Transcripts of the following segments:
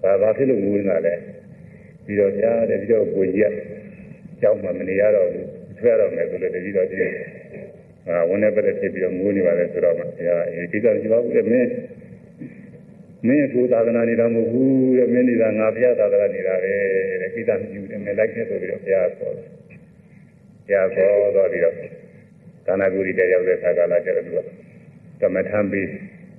ဘာဖြစ်လို့ငိုနေတာလဲပြီးတော့ကြားတယ်ပြီးတော့ကိုကြီးကကြောက်မှမနေရတော့ဘူးဆွဲတော့မယ်ဆိုလို့တကြီးတော့ဒီဝန်နဲ့ပဲဖြစ်ပြီးတော့ငိုနေပါလေဆိုတော့မှဘုရားဒီကိစ္စကြည့်ပါဦးလေမင်းကိုသာသနာနေတာမဟုတ်ဘူးတဲ့မင်းနေတာငါဘုရားသာသနာနေတာပဲတဲ့ကိစ္စမကြည့်ဘူးတဲ့မင်းလိုက်ခဲ့ဆိုပြီးတော့ဘုရားခေါ်တယ်ဘုရားခေါ်တော့ပြီးတော့ကာနာဂုရီတဲ့ရောက်တဲ့ခါကလာကြတယ်သူကကမ္မထမ်းပြီး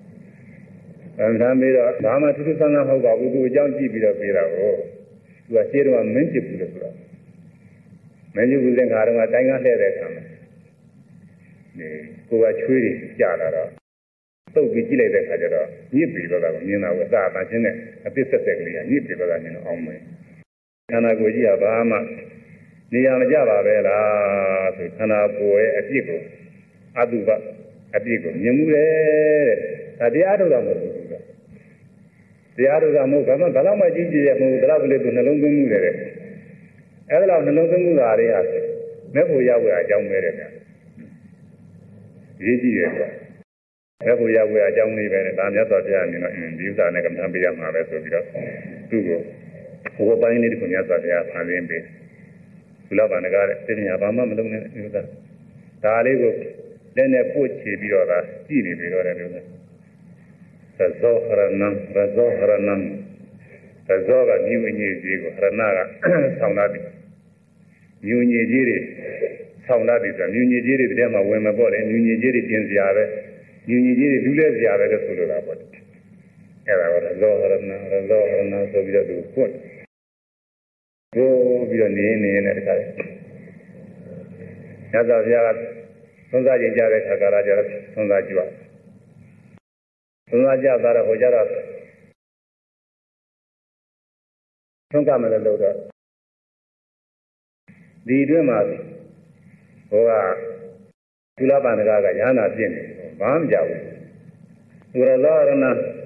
တော့ဘာမှထူးထူးဆန်းဆန်းမဟုတ်ပါဘူးသူအကြောင်းကြည့်ပြီးတော့ပြေးတာကိုသူကရှင်းတော့မင်းဖြစ်ဘူးလို့ဆိုတော့မင်းကြီးကလည်းငါတော့တိုင်းကားလှည့်တဲ့အခါမှာဒီကိုကချွေးတွေကြာလာတော့တုတ်ပြီးကြည့်လိုက်တဲ့အခါကျတော့ညစ်ပြီးတော့ကမြင်တာကအသာအချင်းနဲ့အသစ်ဆက်ဆက်ကလေးကညစ်ပြီးတော့ကမြင်တော့အောင်မယ်ခန္ဓာကိုယ်ကြီးကဘာမှနေရာမကျပါပဲလားဆိုခန္ဓာကိုယ်ရဲ့အပြစ်ကိုအတုပအပြစ်ကိုမြင်မှုတယ်တဲ့ဒါတရားထုတ်တာမဟုတ်ဘူးကတရားထုတ်တာမဟုတ်ဘာမှကြီးကြီးရဲ့မဟုတ်ဒါလည်းသူနှလုံးသွင်းမှုတယ်တဲ့အဲ့ဒါလောက်နှလုံးသွင်းမှုတာတွေဟာမဲ့ဖို့ရောက်ရအကြောင်းပဲတဲ့ဗျာရေးကြည့်ရတော့မဲ့ဖို့ရောက်ရအကြောင်းလေးပဲတဲ့ဒါမြတ်စွာဘုရားအနေနဲ့ဒီဥစ္စာနဲ့ကမ္ဘာပေးရမှာပဲဆိုပြီးတော့သူ့ကိုဟိုပိုင်းလေးတခုမြတ်စွာဘုရားဖန်ဆင်းပေးသုလဘာနကတဲ့တင်ညာဘာမှမလုပ်နဲ့ဥစ္စာဒါလေးကိုလက်နဲ့ပို့ချပြီးတော့ဒါကြည့်နေပြီးတော့တယ်လို့သဇောဟရဏံသဇောကမြူညည်ကြီးကိုဟရဏကဆောင်းလာပြီမြူညည်ကြီးတွေဆောင်းလာပြီဆိုမြူညည်ကြီးတွေတည်းမှာဝင်မပေါ့လေမြူညည်ကြီးတွေပြင်စရာပဲမြူညည်ကြီးတွေလူလဲစရာပဲလို့ဆိုလိုတာပေါ့အဲ့ဒါတော့သဇောဟရဏဆိုပြီးတော့သူဖွင့်ကိုပြီးတော့နေနေတဲ့တခါလေညဇောဘုရားကသုံးစားကျင်ကြတဲ့ခါကာလကျတော့သုံးစားကြွသုံးစားကြသွားတော့ဟိုကျတော့သုံးကမလို့တော့ဒီအတွင်းမှာဟိုကသုလပန္နကရဟနာပြင့်နေဘာမှမကြောက်ဘူးသူရလောရဏ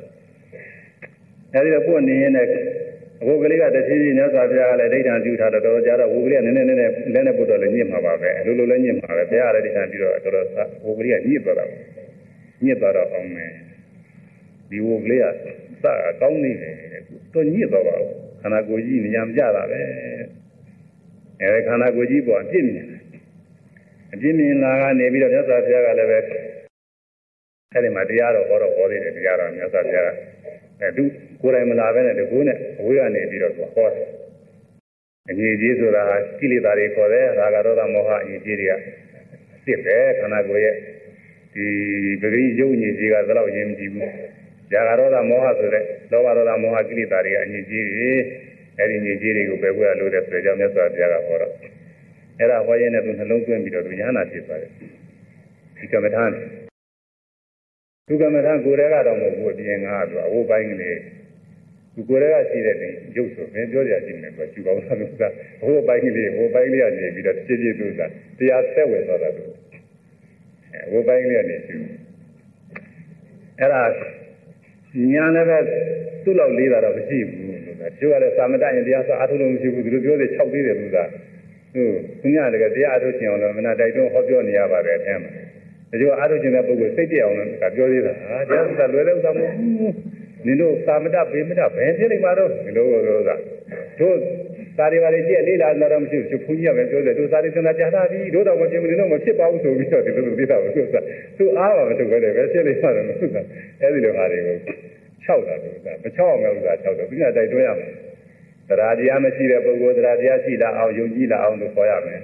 အဲဒီတော့ကိုယ်နေရင်လည်းအခုကလေးကတဖြည်းဖြည်းမြတ်စွာဘုရားကလည်းဒိဋ္ဌာန်ပြုထားတော့တော်ကြတော့ဝိပရိယနည်းနည်းလက်နဲ့ပုတ်တော့လည်းညစ်မှာပါပဲအလိုလိုလည်းညစ်မှာပဲဘုရားလည်းဒိဋ္ဌာန်ပြုတော့တော်ဝိပရိယညစ်သွားတော့အောင်မယ်ဒီဝိပရိယစကောင်းနေတယ်တော့ညစ်သွားပါဘူးခန္ဓာကိုယ်ကြီးနေရာမကျတာပဲအဲခန္ဓာကိုယ်ကြီးပေါ်အပြစ်မြင်တယ်အပြစ်မြင်လာကနေပြီးတော့မြတ်စွာဘုရားကလည်းပဲအဲဒီမှာတရားတော်ဟောသေးတယ်တရားတော်မြတ်စွာဘုရားကသူကိုယ်တိုင်မလာပဲနဲ့တကူနဲ့အဝေးကနေပြီးတော့ဟောတယ်အငြိကြီးဆိုတာကိလေသာတွေခေါ်တယ်ရာဂဒေါသမောဟအငြိကြီးတွေကစစ်ပဲခန္ဓာကိုယ်ရဲ့ဒီပဂိယုံငြိကြီးကသလောက်ရင်းမကြည့်ဘူးရာဂဒေါသမောဟဆိုတဲ့လောဘဒေါသမောဟကိလေသာတွေကအငြိကြီးတွေအဲဒီငြိကြီးတွေကိုပဲခွဲရလို့တဲ့ဆိုကြောင့်မြတ်စွာဘုရားကဟောတော့အဲ့ဒါဟောရင်းနဲ့သူနှလုံးသွင်းပြီးတော့သူယဟနာဖြစ်သွားတယ်ဒီကမ္မထာသူကမ္မထာကိုယ်တည်းကတော့မဟုတ်ဘူးအပြင်ငါသူအဝိပိုင်းကလေးသူကိုယ်တည်းကရှိတဲ့တင်ရုပ်ဆိုမင်းပြောကြရှိနေတယ်သူကယူပါဦးလို့သာအဝိပိုင်းကလေးကနေပြီးတော့ပြည့်ပြည့်သူကတရားသက်ဝင်သွားတာသူအဝိပိုင်းကလေးကနေရှိအဲ့ဒါညာလည်းပဲသူ့လောက်လေးတာတော့မရှိဘူးလို့တချို့ကလည်းသာမတရင်တရားစအားထုတ်လို့မရှိဘူးသူတို့ပြောတယ်6သေးတယ်သူကသူညတကတရားအားထုတ်ခြင်းအောင်လို့မနာတိုက်တွန်းဟောပြောနေရပါတယ်အဲမှာဒါကြောင့်အားထုတ်ခြင်းတဲ့ပုဂ္ဂိုလ်စိတ်ပြည့်အောင်လို့ပြောသေးတာတရားစလွယ်လို့သာမဟုတ်နင်တို့သာမတပေမတဘယ်ဖြစ်နေမှာတော့ဒီလိုတို့သာရီပါရီကြည့်လေးလာတော့မရှိဘူးဘုန်းကြီးကပဲပြောတယ်တို့သာရီစနာကြာတာဒီတို့တော့မဖြစ်ဘူးနင်တို့မဖြစ်ပါဘူးဆိုပြီးတော့ဒီလိုသိတာပဲသူအားပါမထုတ်ခဲ့တယ်ပဲဖြစ်နေမှာတော့အဲဒီလိုဟာတွေကို6တာလို့မ6အောင်လည်းဥစ္စာ6တော့ပြညာတိုက်တွန်းရမယ်တရားတရားမရှိတဲ့ပုဂ္ဂိုလ်တရားတရားရှိလာအောင်ယုံကြည်လာအောင်လို့ခေါ်ရမယ်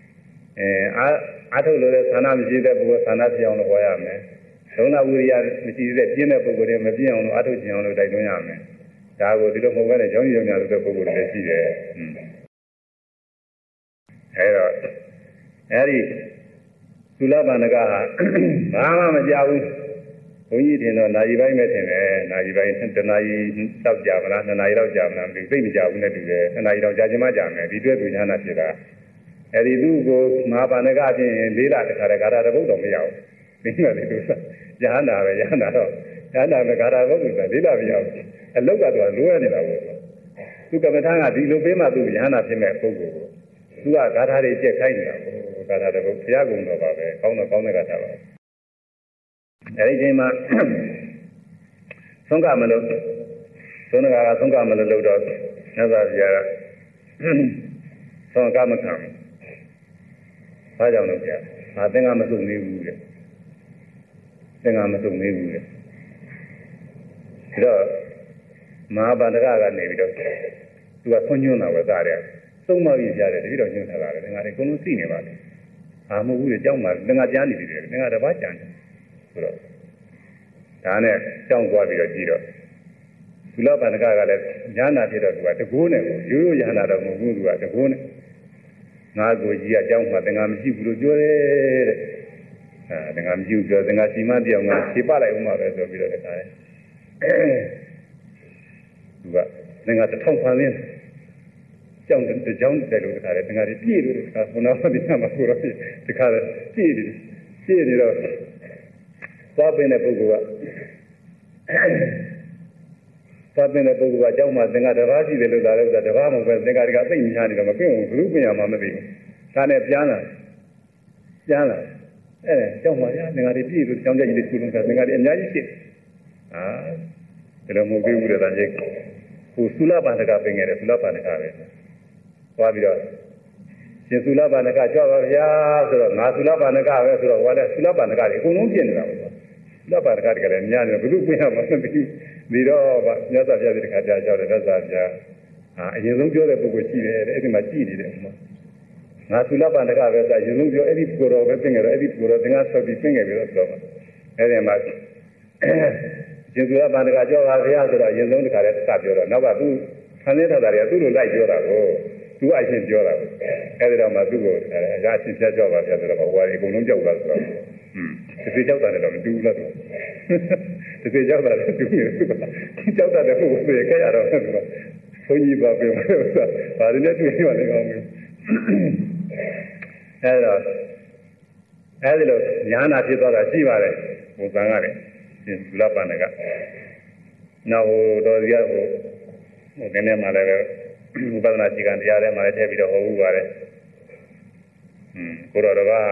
အားထုတ်လို့လည်းသာနာမရှိတဲ့ပုဂ္ဂိုလ်သာနာဖြစ်အောင်လို့ခေါ်ရမယ်ဒုနာဝိရိယမရှိတဲ့ပြင်းတဲ့ပုဂ္ဂိုလ်တွေမပြင်းအောင်လို့အားထုတ်ခြင်းအောင်လို့တိုက်တွန်းရမယ်ဒါကိုဒီလိုမဟုတ်ဘဲနဲ့ကြောင်းရုံညာလို့တဲ့ပုဂ္ဂိုလ်တွေရှိတယ်အဲတော့အဲဒီသုလပန္နကဟာဘာမှမကြောက်ဘူးဘုန်းကြီးတင်တော့နာရီပိုင်းပဲတင်တယ်နာရီပိုင်းတနာရီတောက်ကြမလား2နာရီလောက်ကြာမလားသိမကြဘူးနဲ့တူတယ်2နာရီလောက်ကြာချင်မှကြာမယ်ဒီတွေ့သူညာနာဖြစ်တာအဲဒီသူ့ကိုမဟာပန္နကဖြစ်ရင်၄လတခါတည်းဂါထာတစ်ပုဒ်တော့မရဘူးဒီမှာလေသူရဟန္တာပဲရဟန္တာတော့ရဟန္တာပဲဂါထာပုဒ်ဆိုတာ၄လမရဘူးအလုတ်ကတော့လိုရနေတာပေါ့သူကမ္မထာကဒီလိုပေးမှသူရဟန္တာဖြစ်မဲ့ပုဂ္ဂိုလ်ကိုသူကဂါထာတွေကျက်ခိုင်းနေတာပေါ့ဂါထာတစ်ပုဒ်ဘုရားကုံတော်ပါပဲကောင်းတဲ့ဂါထာပါအဲဒီချိန်မှာသုံးကမလို့သုံးကသုံးကမလို့တော့မြတ်စွာဘုရားကသုံးကမခံဘူးဘာကြောင့်လဲကြာဟာသင်္ကမစုံနေဘူးတဲ့သင်္ကမစုံနေဘူးတဲ့ဒါတော့မဟာဗန္ဒကကနေပြီးတော့သူကဆွညွှန်းတာပဲသားတယ်သုံးမကြီးကြားတယ်တတိတော်ညွှန်းထားတာလေငါတွေအကုန်လုံးသိနေပါလေအာမဟုတ်ဘူးလေကြောက်မှသင်္ကကြားနေပြီလေငါတပတ်ကြံတယ်ဆိုတော့ဒါနဲ့ကြောက်သွားပြီးတော့ကြည့်တော့သုလဗန္ဒကကလည်းညာနာဖြစ်တော့သူကတကိုးနဲ့ကိုရိုးရိုးညာနာတော့မဟုတ်ဘူးသူကတကိုးနဲ့ငါကိုကြီးအကြောင်းမှသင်္ကမရှိဘူးလို့ပြောတယ်တဲ့သင်္ကမရှိဘူးပြောသင်္ကစီမပြောင်းကခြေပလိုက်ဦးမှာပဲဆိုပြီးတော့တခါလေသူကသင်္ကတစ်ထောင်ဖန်ရင်းကြောင်းတကြောင်းတယ်လို့တခါလေသင်္ကတွေပြည့်လို့တခါဘုနာမတိမှာကိုတော့တခါလေပြည့်နေတော့သွားပင်တဲ့ပုဂ္ဂိုလ်ကသွားပင်တဲ့ပုဂ္ဂိုလ်ကအကြောင်းမှသင်္ကတစ်ပါးရှိတယ်လို့သာလည်းတစ်ပါးမဟုတ်ပဲသင်္ကတွေကသိမများနေတော့မပြည့်ဘူးဘလူးပင်ရမှာမသိဘူးဒါနဲ့ပြန်လာကြောက်မှရသင်္ကတွေပြည့်လို့ကြောင်းကြကြီးတွေကုလုံးကသင်္ကတွေအများကြီးရှိဟာဒါလည်းမဟုတ်ဘူးတဲ့ဒါကြီးဟိုသုလဗန္ဒကပင်ခဲ့တယ်သုလဗန္ဒကပဲသွားပြီးတော့ရှင်သုလဗန္ဒကကြောက်ပါဗျာဆိုတော့ငါသုလဗန္ဒကပဲဆိုတော့ဟောလဲသုလဗန္ဒကတွေအကုန်လုံးပြည့်နေတာပဲသုလဗန္ဒကတွေကလည်းများနေဘလူးပင်ရမှာမသိဘူးဒီတော့မြတ်စွာဘုရားဒီခါကြာကြောက်တယ်မြတ်စွာဘုရားအရင်ဆုံးပြောတဲ့ပုဂ္ဂိုလ်ရှိတယ်အဲ့ဒီမှာကြည်နေတယ်ဟိုမှာငါသုလဗန္ဒကပဲဆိုအရင်ဆုံးပြောအဲ့ဒီပုဂ္ဂိုလ်တော်ပဲပြင်ကြတော့အဲ့ဒီပုဂ္ဂိုလ်တော်သင်္ကဆက်ပြီးပြင်ခဲ့ပြီးတော့ဆိုတော့အဲ့ဒီမှာရှင်သုလဗန္ဒကကြောက်ပါဗျာဆိုတော့အရင်ဆုံးဒီခါလေးစပြောတော့နောက်ကသူဆန်းနေတာတွေကသူ့လိုလိုက်ပြောတာကိုသူအရှင်ပြောတာအဲ့ဒီတော့မှသူ့ကိုအရာရှင်ပြကြောက်ပါဗျာဆိုတော့ဟိုဟာအကုန်လုံးကြောက်လာဆိုတော့ဒီကြောက်တာလည်းတော့မတူဘူးလားဒီကြောက်တာလည်းတူနေတယ်ကြောက်တာလည်းဘုရားခဲ့ရတော့ဘုန်းကြီးပါပြောဆိုတာဘာလို့လဲတွေ့ရပါလဲကောင်းဘူးအဲ့တော့ညာနာဖြစ်သွားတာရှိပါတယ်ဟိုသံဃာတွေရှင်သုလဗန္ဒကနောက်တော်စီကဟိုနည်းနည်းမှလည်းဥပဒနာစီကံတရားထဲမှာလည်းထည့်ပြီးတော့ဟောဥပါတယ်ကိုတော်တော်က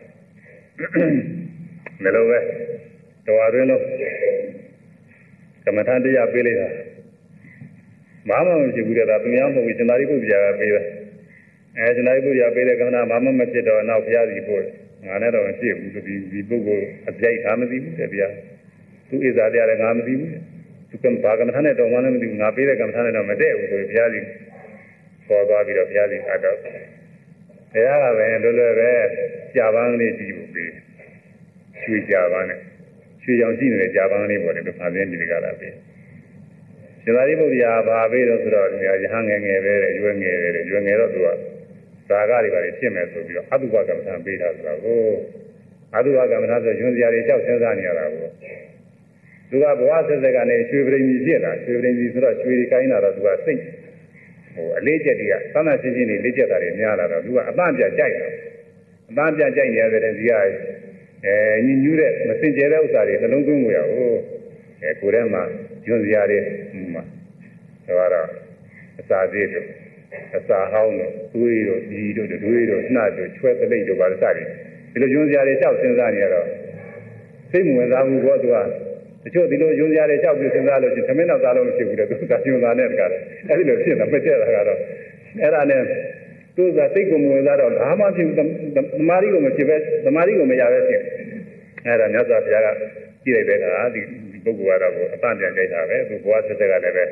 မလို့ပဲတော်အတွင်းလို့ကမ္မထန်တရားပေးလိုက်တာဘာမှမရှိဘူးတဲ့ဒါသူများမဟုတ်ဘူးရှင်သာရိပုတ္တရာကပေးတယ်ရှင်သာရိပုတ္တရာပေးတဲ့ကမ္မထဘာမှမဖြစ်တော့နောက်ဘုရားကြီးပို့ငါနဲ့တော့မရှိဘူးဒီပုဂ္ဂိုလ်အပြိုက်ငါမသိဘူးတဲ့ဗျာသူဣဇာတရားလည်းငါမသိဘူးသူကဘာကမ္မထနဲ့တော့မှလည်းမသိဘူးငါပေးတဲ့ကမ္မထနဲ့တော့မတည့်ဘူးဆိုဘုရားကြီးခေါ်သွားပြီးတော့ဘုရားကြီးကတော့ဘုရားကပဲလွယ်လွယ်ပဲကြာပန်းလေးကြည့်ဖို့ပေးရွှေကြာပန်းနဲ့ရွှေကြောင်ရှိနေတဲ့ကြာပန်းလေးပေါ်တယ်လို့ဖန်ဆင်းကြည့်ကြတာပဲရှင်သာရိပုတ္တရာဘာပေးတော့ဆိုတော့ရဟန်းငယ်ငယ်ပဲရွယ်ငယ်တယ်ရွယ်ငယ်တော့သူကဇာကတွေပါဖြစ်မယ်ဆိုပြီးတော့အတုပကမ္မထပေးတာဆိုတာကိုအတုပကမ္မထဆိုရွှေစရာတွေလျှောက်စဉ်းစားနေရတာကိုသူကဘဝဆက်ဆက်ကနေရွှေပရိန်ကြီးဖြစ်လာရွှေပရိန်ကြီးဆိုတော့ရွှေတွေကိုင်းလာတော့သူကစိတ်ဟိုအလေးချက်တွေကသမ်းသချင်းချင်းတွေလေးချက်တာတွေများလာတော့သူကအပန့်ပြကြိုက်တယ်အပန့်ပြကြိုက်နေရတဲ့ဇီးကညညူးတဲ့မစင်ကြဲတဲ့ဥစ္စာတွေနှလုံးသွင်းကိုရကိုကိုယ်ထဲမှာညွန်စရာတွေမှာဒါကတော့အစာသေးတို့အစာဟောင်းတို့သွေးတို့ဒီတို့တွေးတို့နှာတို့ချွဲသလိပ်တို့ပါစသည်ဒီလိုညွန်စရာတွေလျှောက်စဉ်းစားနေရတော့စိတ်ဝင်စားမှုဘောသူကတချို့ဒီလိုညွန်စရာတွေလျှောက်ပြီးစဉ်းစားလို့ရှိရင်သမင်းတော့သားလို့မရှိဘူးတဲ့သူကညွန်စားနဲ့တကားအဲ့ဒီလိုဖြစ်တာမကျက်တာကတော့အဲ့ဒါနဲ့သူကစိတ်ကိုမဝင်စားတော့ဘာမှဖြစ်သမာဓိကိုမဖြစ်ပဲသမာဓိကိုမရပဲဖြစ်အဲ့ဒါမြတ်စွာဘုရားကကြည့်လိုက်တဲ့အခါဒီပုဂ္ဂိုလ်ကတော့အပန့်ပြန်ကြိုက်တာပဲသူဘဝဆက်ဆက်ကလည်းပဲ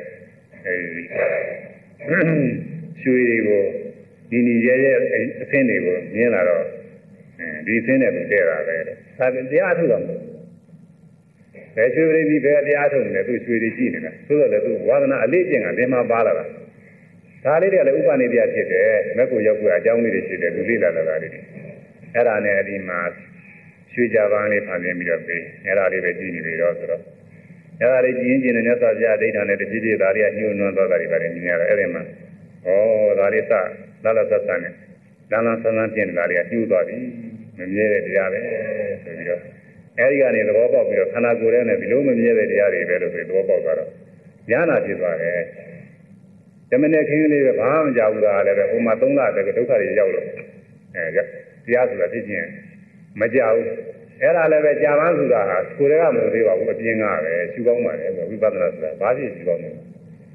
ရွှေတွေကိုဒီနီရဲရဲအသင်းတွေကိုမြင်လာတော့ဒီအသင်းနဲ့သူတဲ့တာပဲဒါတရားထုတ်တော့ဘယ်ရွှေပရိသီဘယ်တရားထုတ်နေလဲသူရွှေတွေကြည့်နေတာဆိုတော့လေသူဝါဒနာအလေးကျင့်ကလင်းမပါလာတာဒါလေးတွေကလည်းဥပနိတရားဖြစ်တယ်မက်ကိုရောက်ကိုအကြောင်းလေးတွေဖြစ်တယ်သူလေ့လာလာတာတွေအဲ့ဒါနဲ့ဒီမှာရွှေကြပန်းလေးဖန်ဆင်းပြီးတော့ပေးအဲ့ဒါလေးပဲကြည့်နေပြီတော့ဆိုတော့အဲ့ဒါလေးကြည့်ရင်ကျင်တဲ့မြတ်စွာဘုရားဒိဋ္ဌာနဲ့တဖြည်းဖြည်းဒါတွေကညှိုးနွမ်းသွားတာတွေပါတယ်မြင်ရတော့အဲ့ဒီမှာဒါလေးစလာလာဆက်ဆံနဲ့လမ်းလမ်းဆန်းဆန်းပြင်နေတာတွေကညှိုးသွားပြီမမြဲတဲ့တရားပဲဆိုပြီးတော့အဲဒီကနေသဘောပေါက်ပြီးတော့ခန္ဓာကိုယ်ထဲနဲ့ဒီလိုမမြဲတဲ့တရားတွေပဲလို့ဆိုသဘောပေါက်သွားတော့ဉာဏ်နာဖြစ်သွားတယ်ဓမ္မနဲ့ခင်းလေးပဲဘာမှမကြောက်ဘူးလားလည်းပဲဟိုမှာ3လတည်းဒုက္ခတွေရောက်လို့တရားဆိုတာဖြစ်ချင်းမကြောက်ဘူးအဲ့ဒါလည်းပဲကြာပန်းဆိုတာဟာကိုယ်တည်းကမဟုတ်သေးပါဘူးအပြင်ကပဲရှုကောင်းပါလေဝိပဿနာဆိုတာဘာဖြစ်ရှုကောင်းလဲ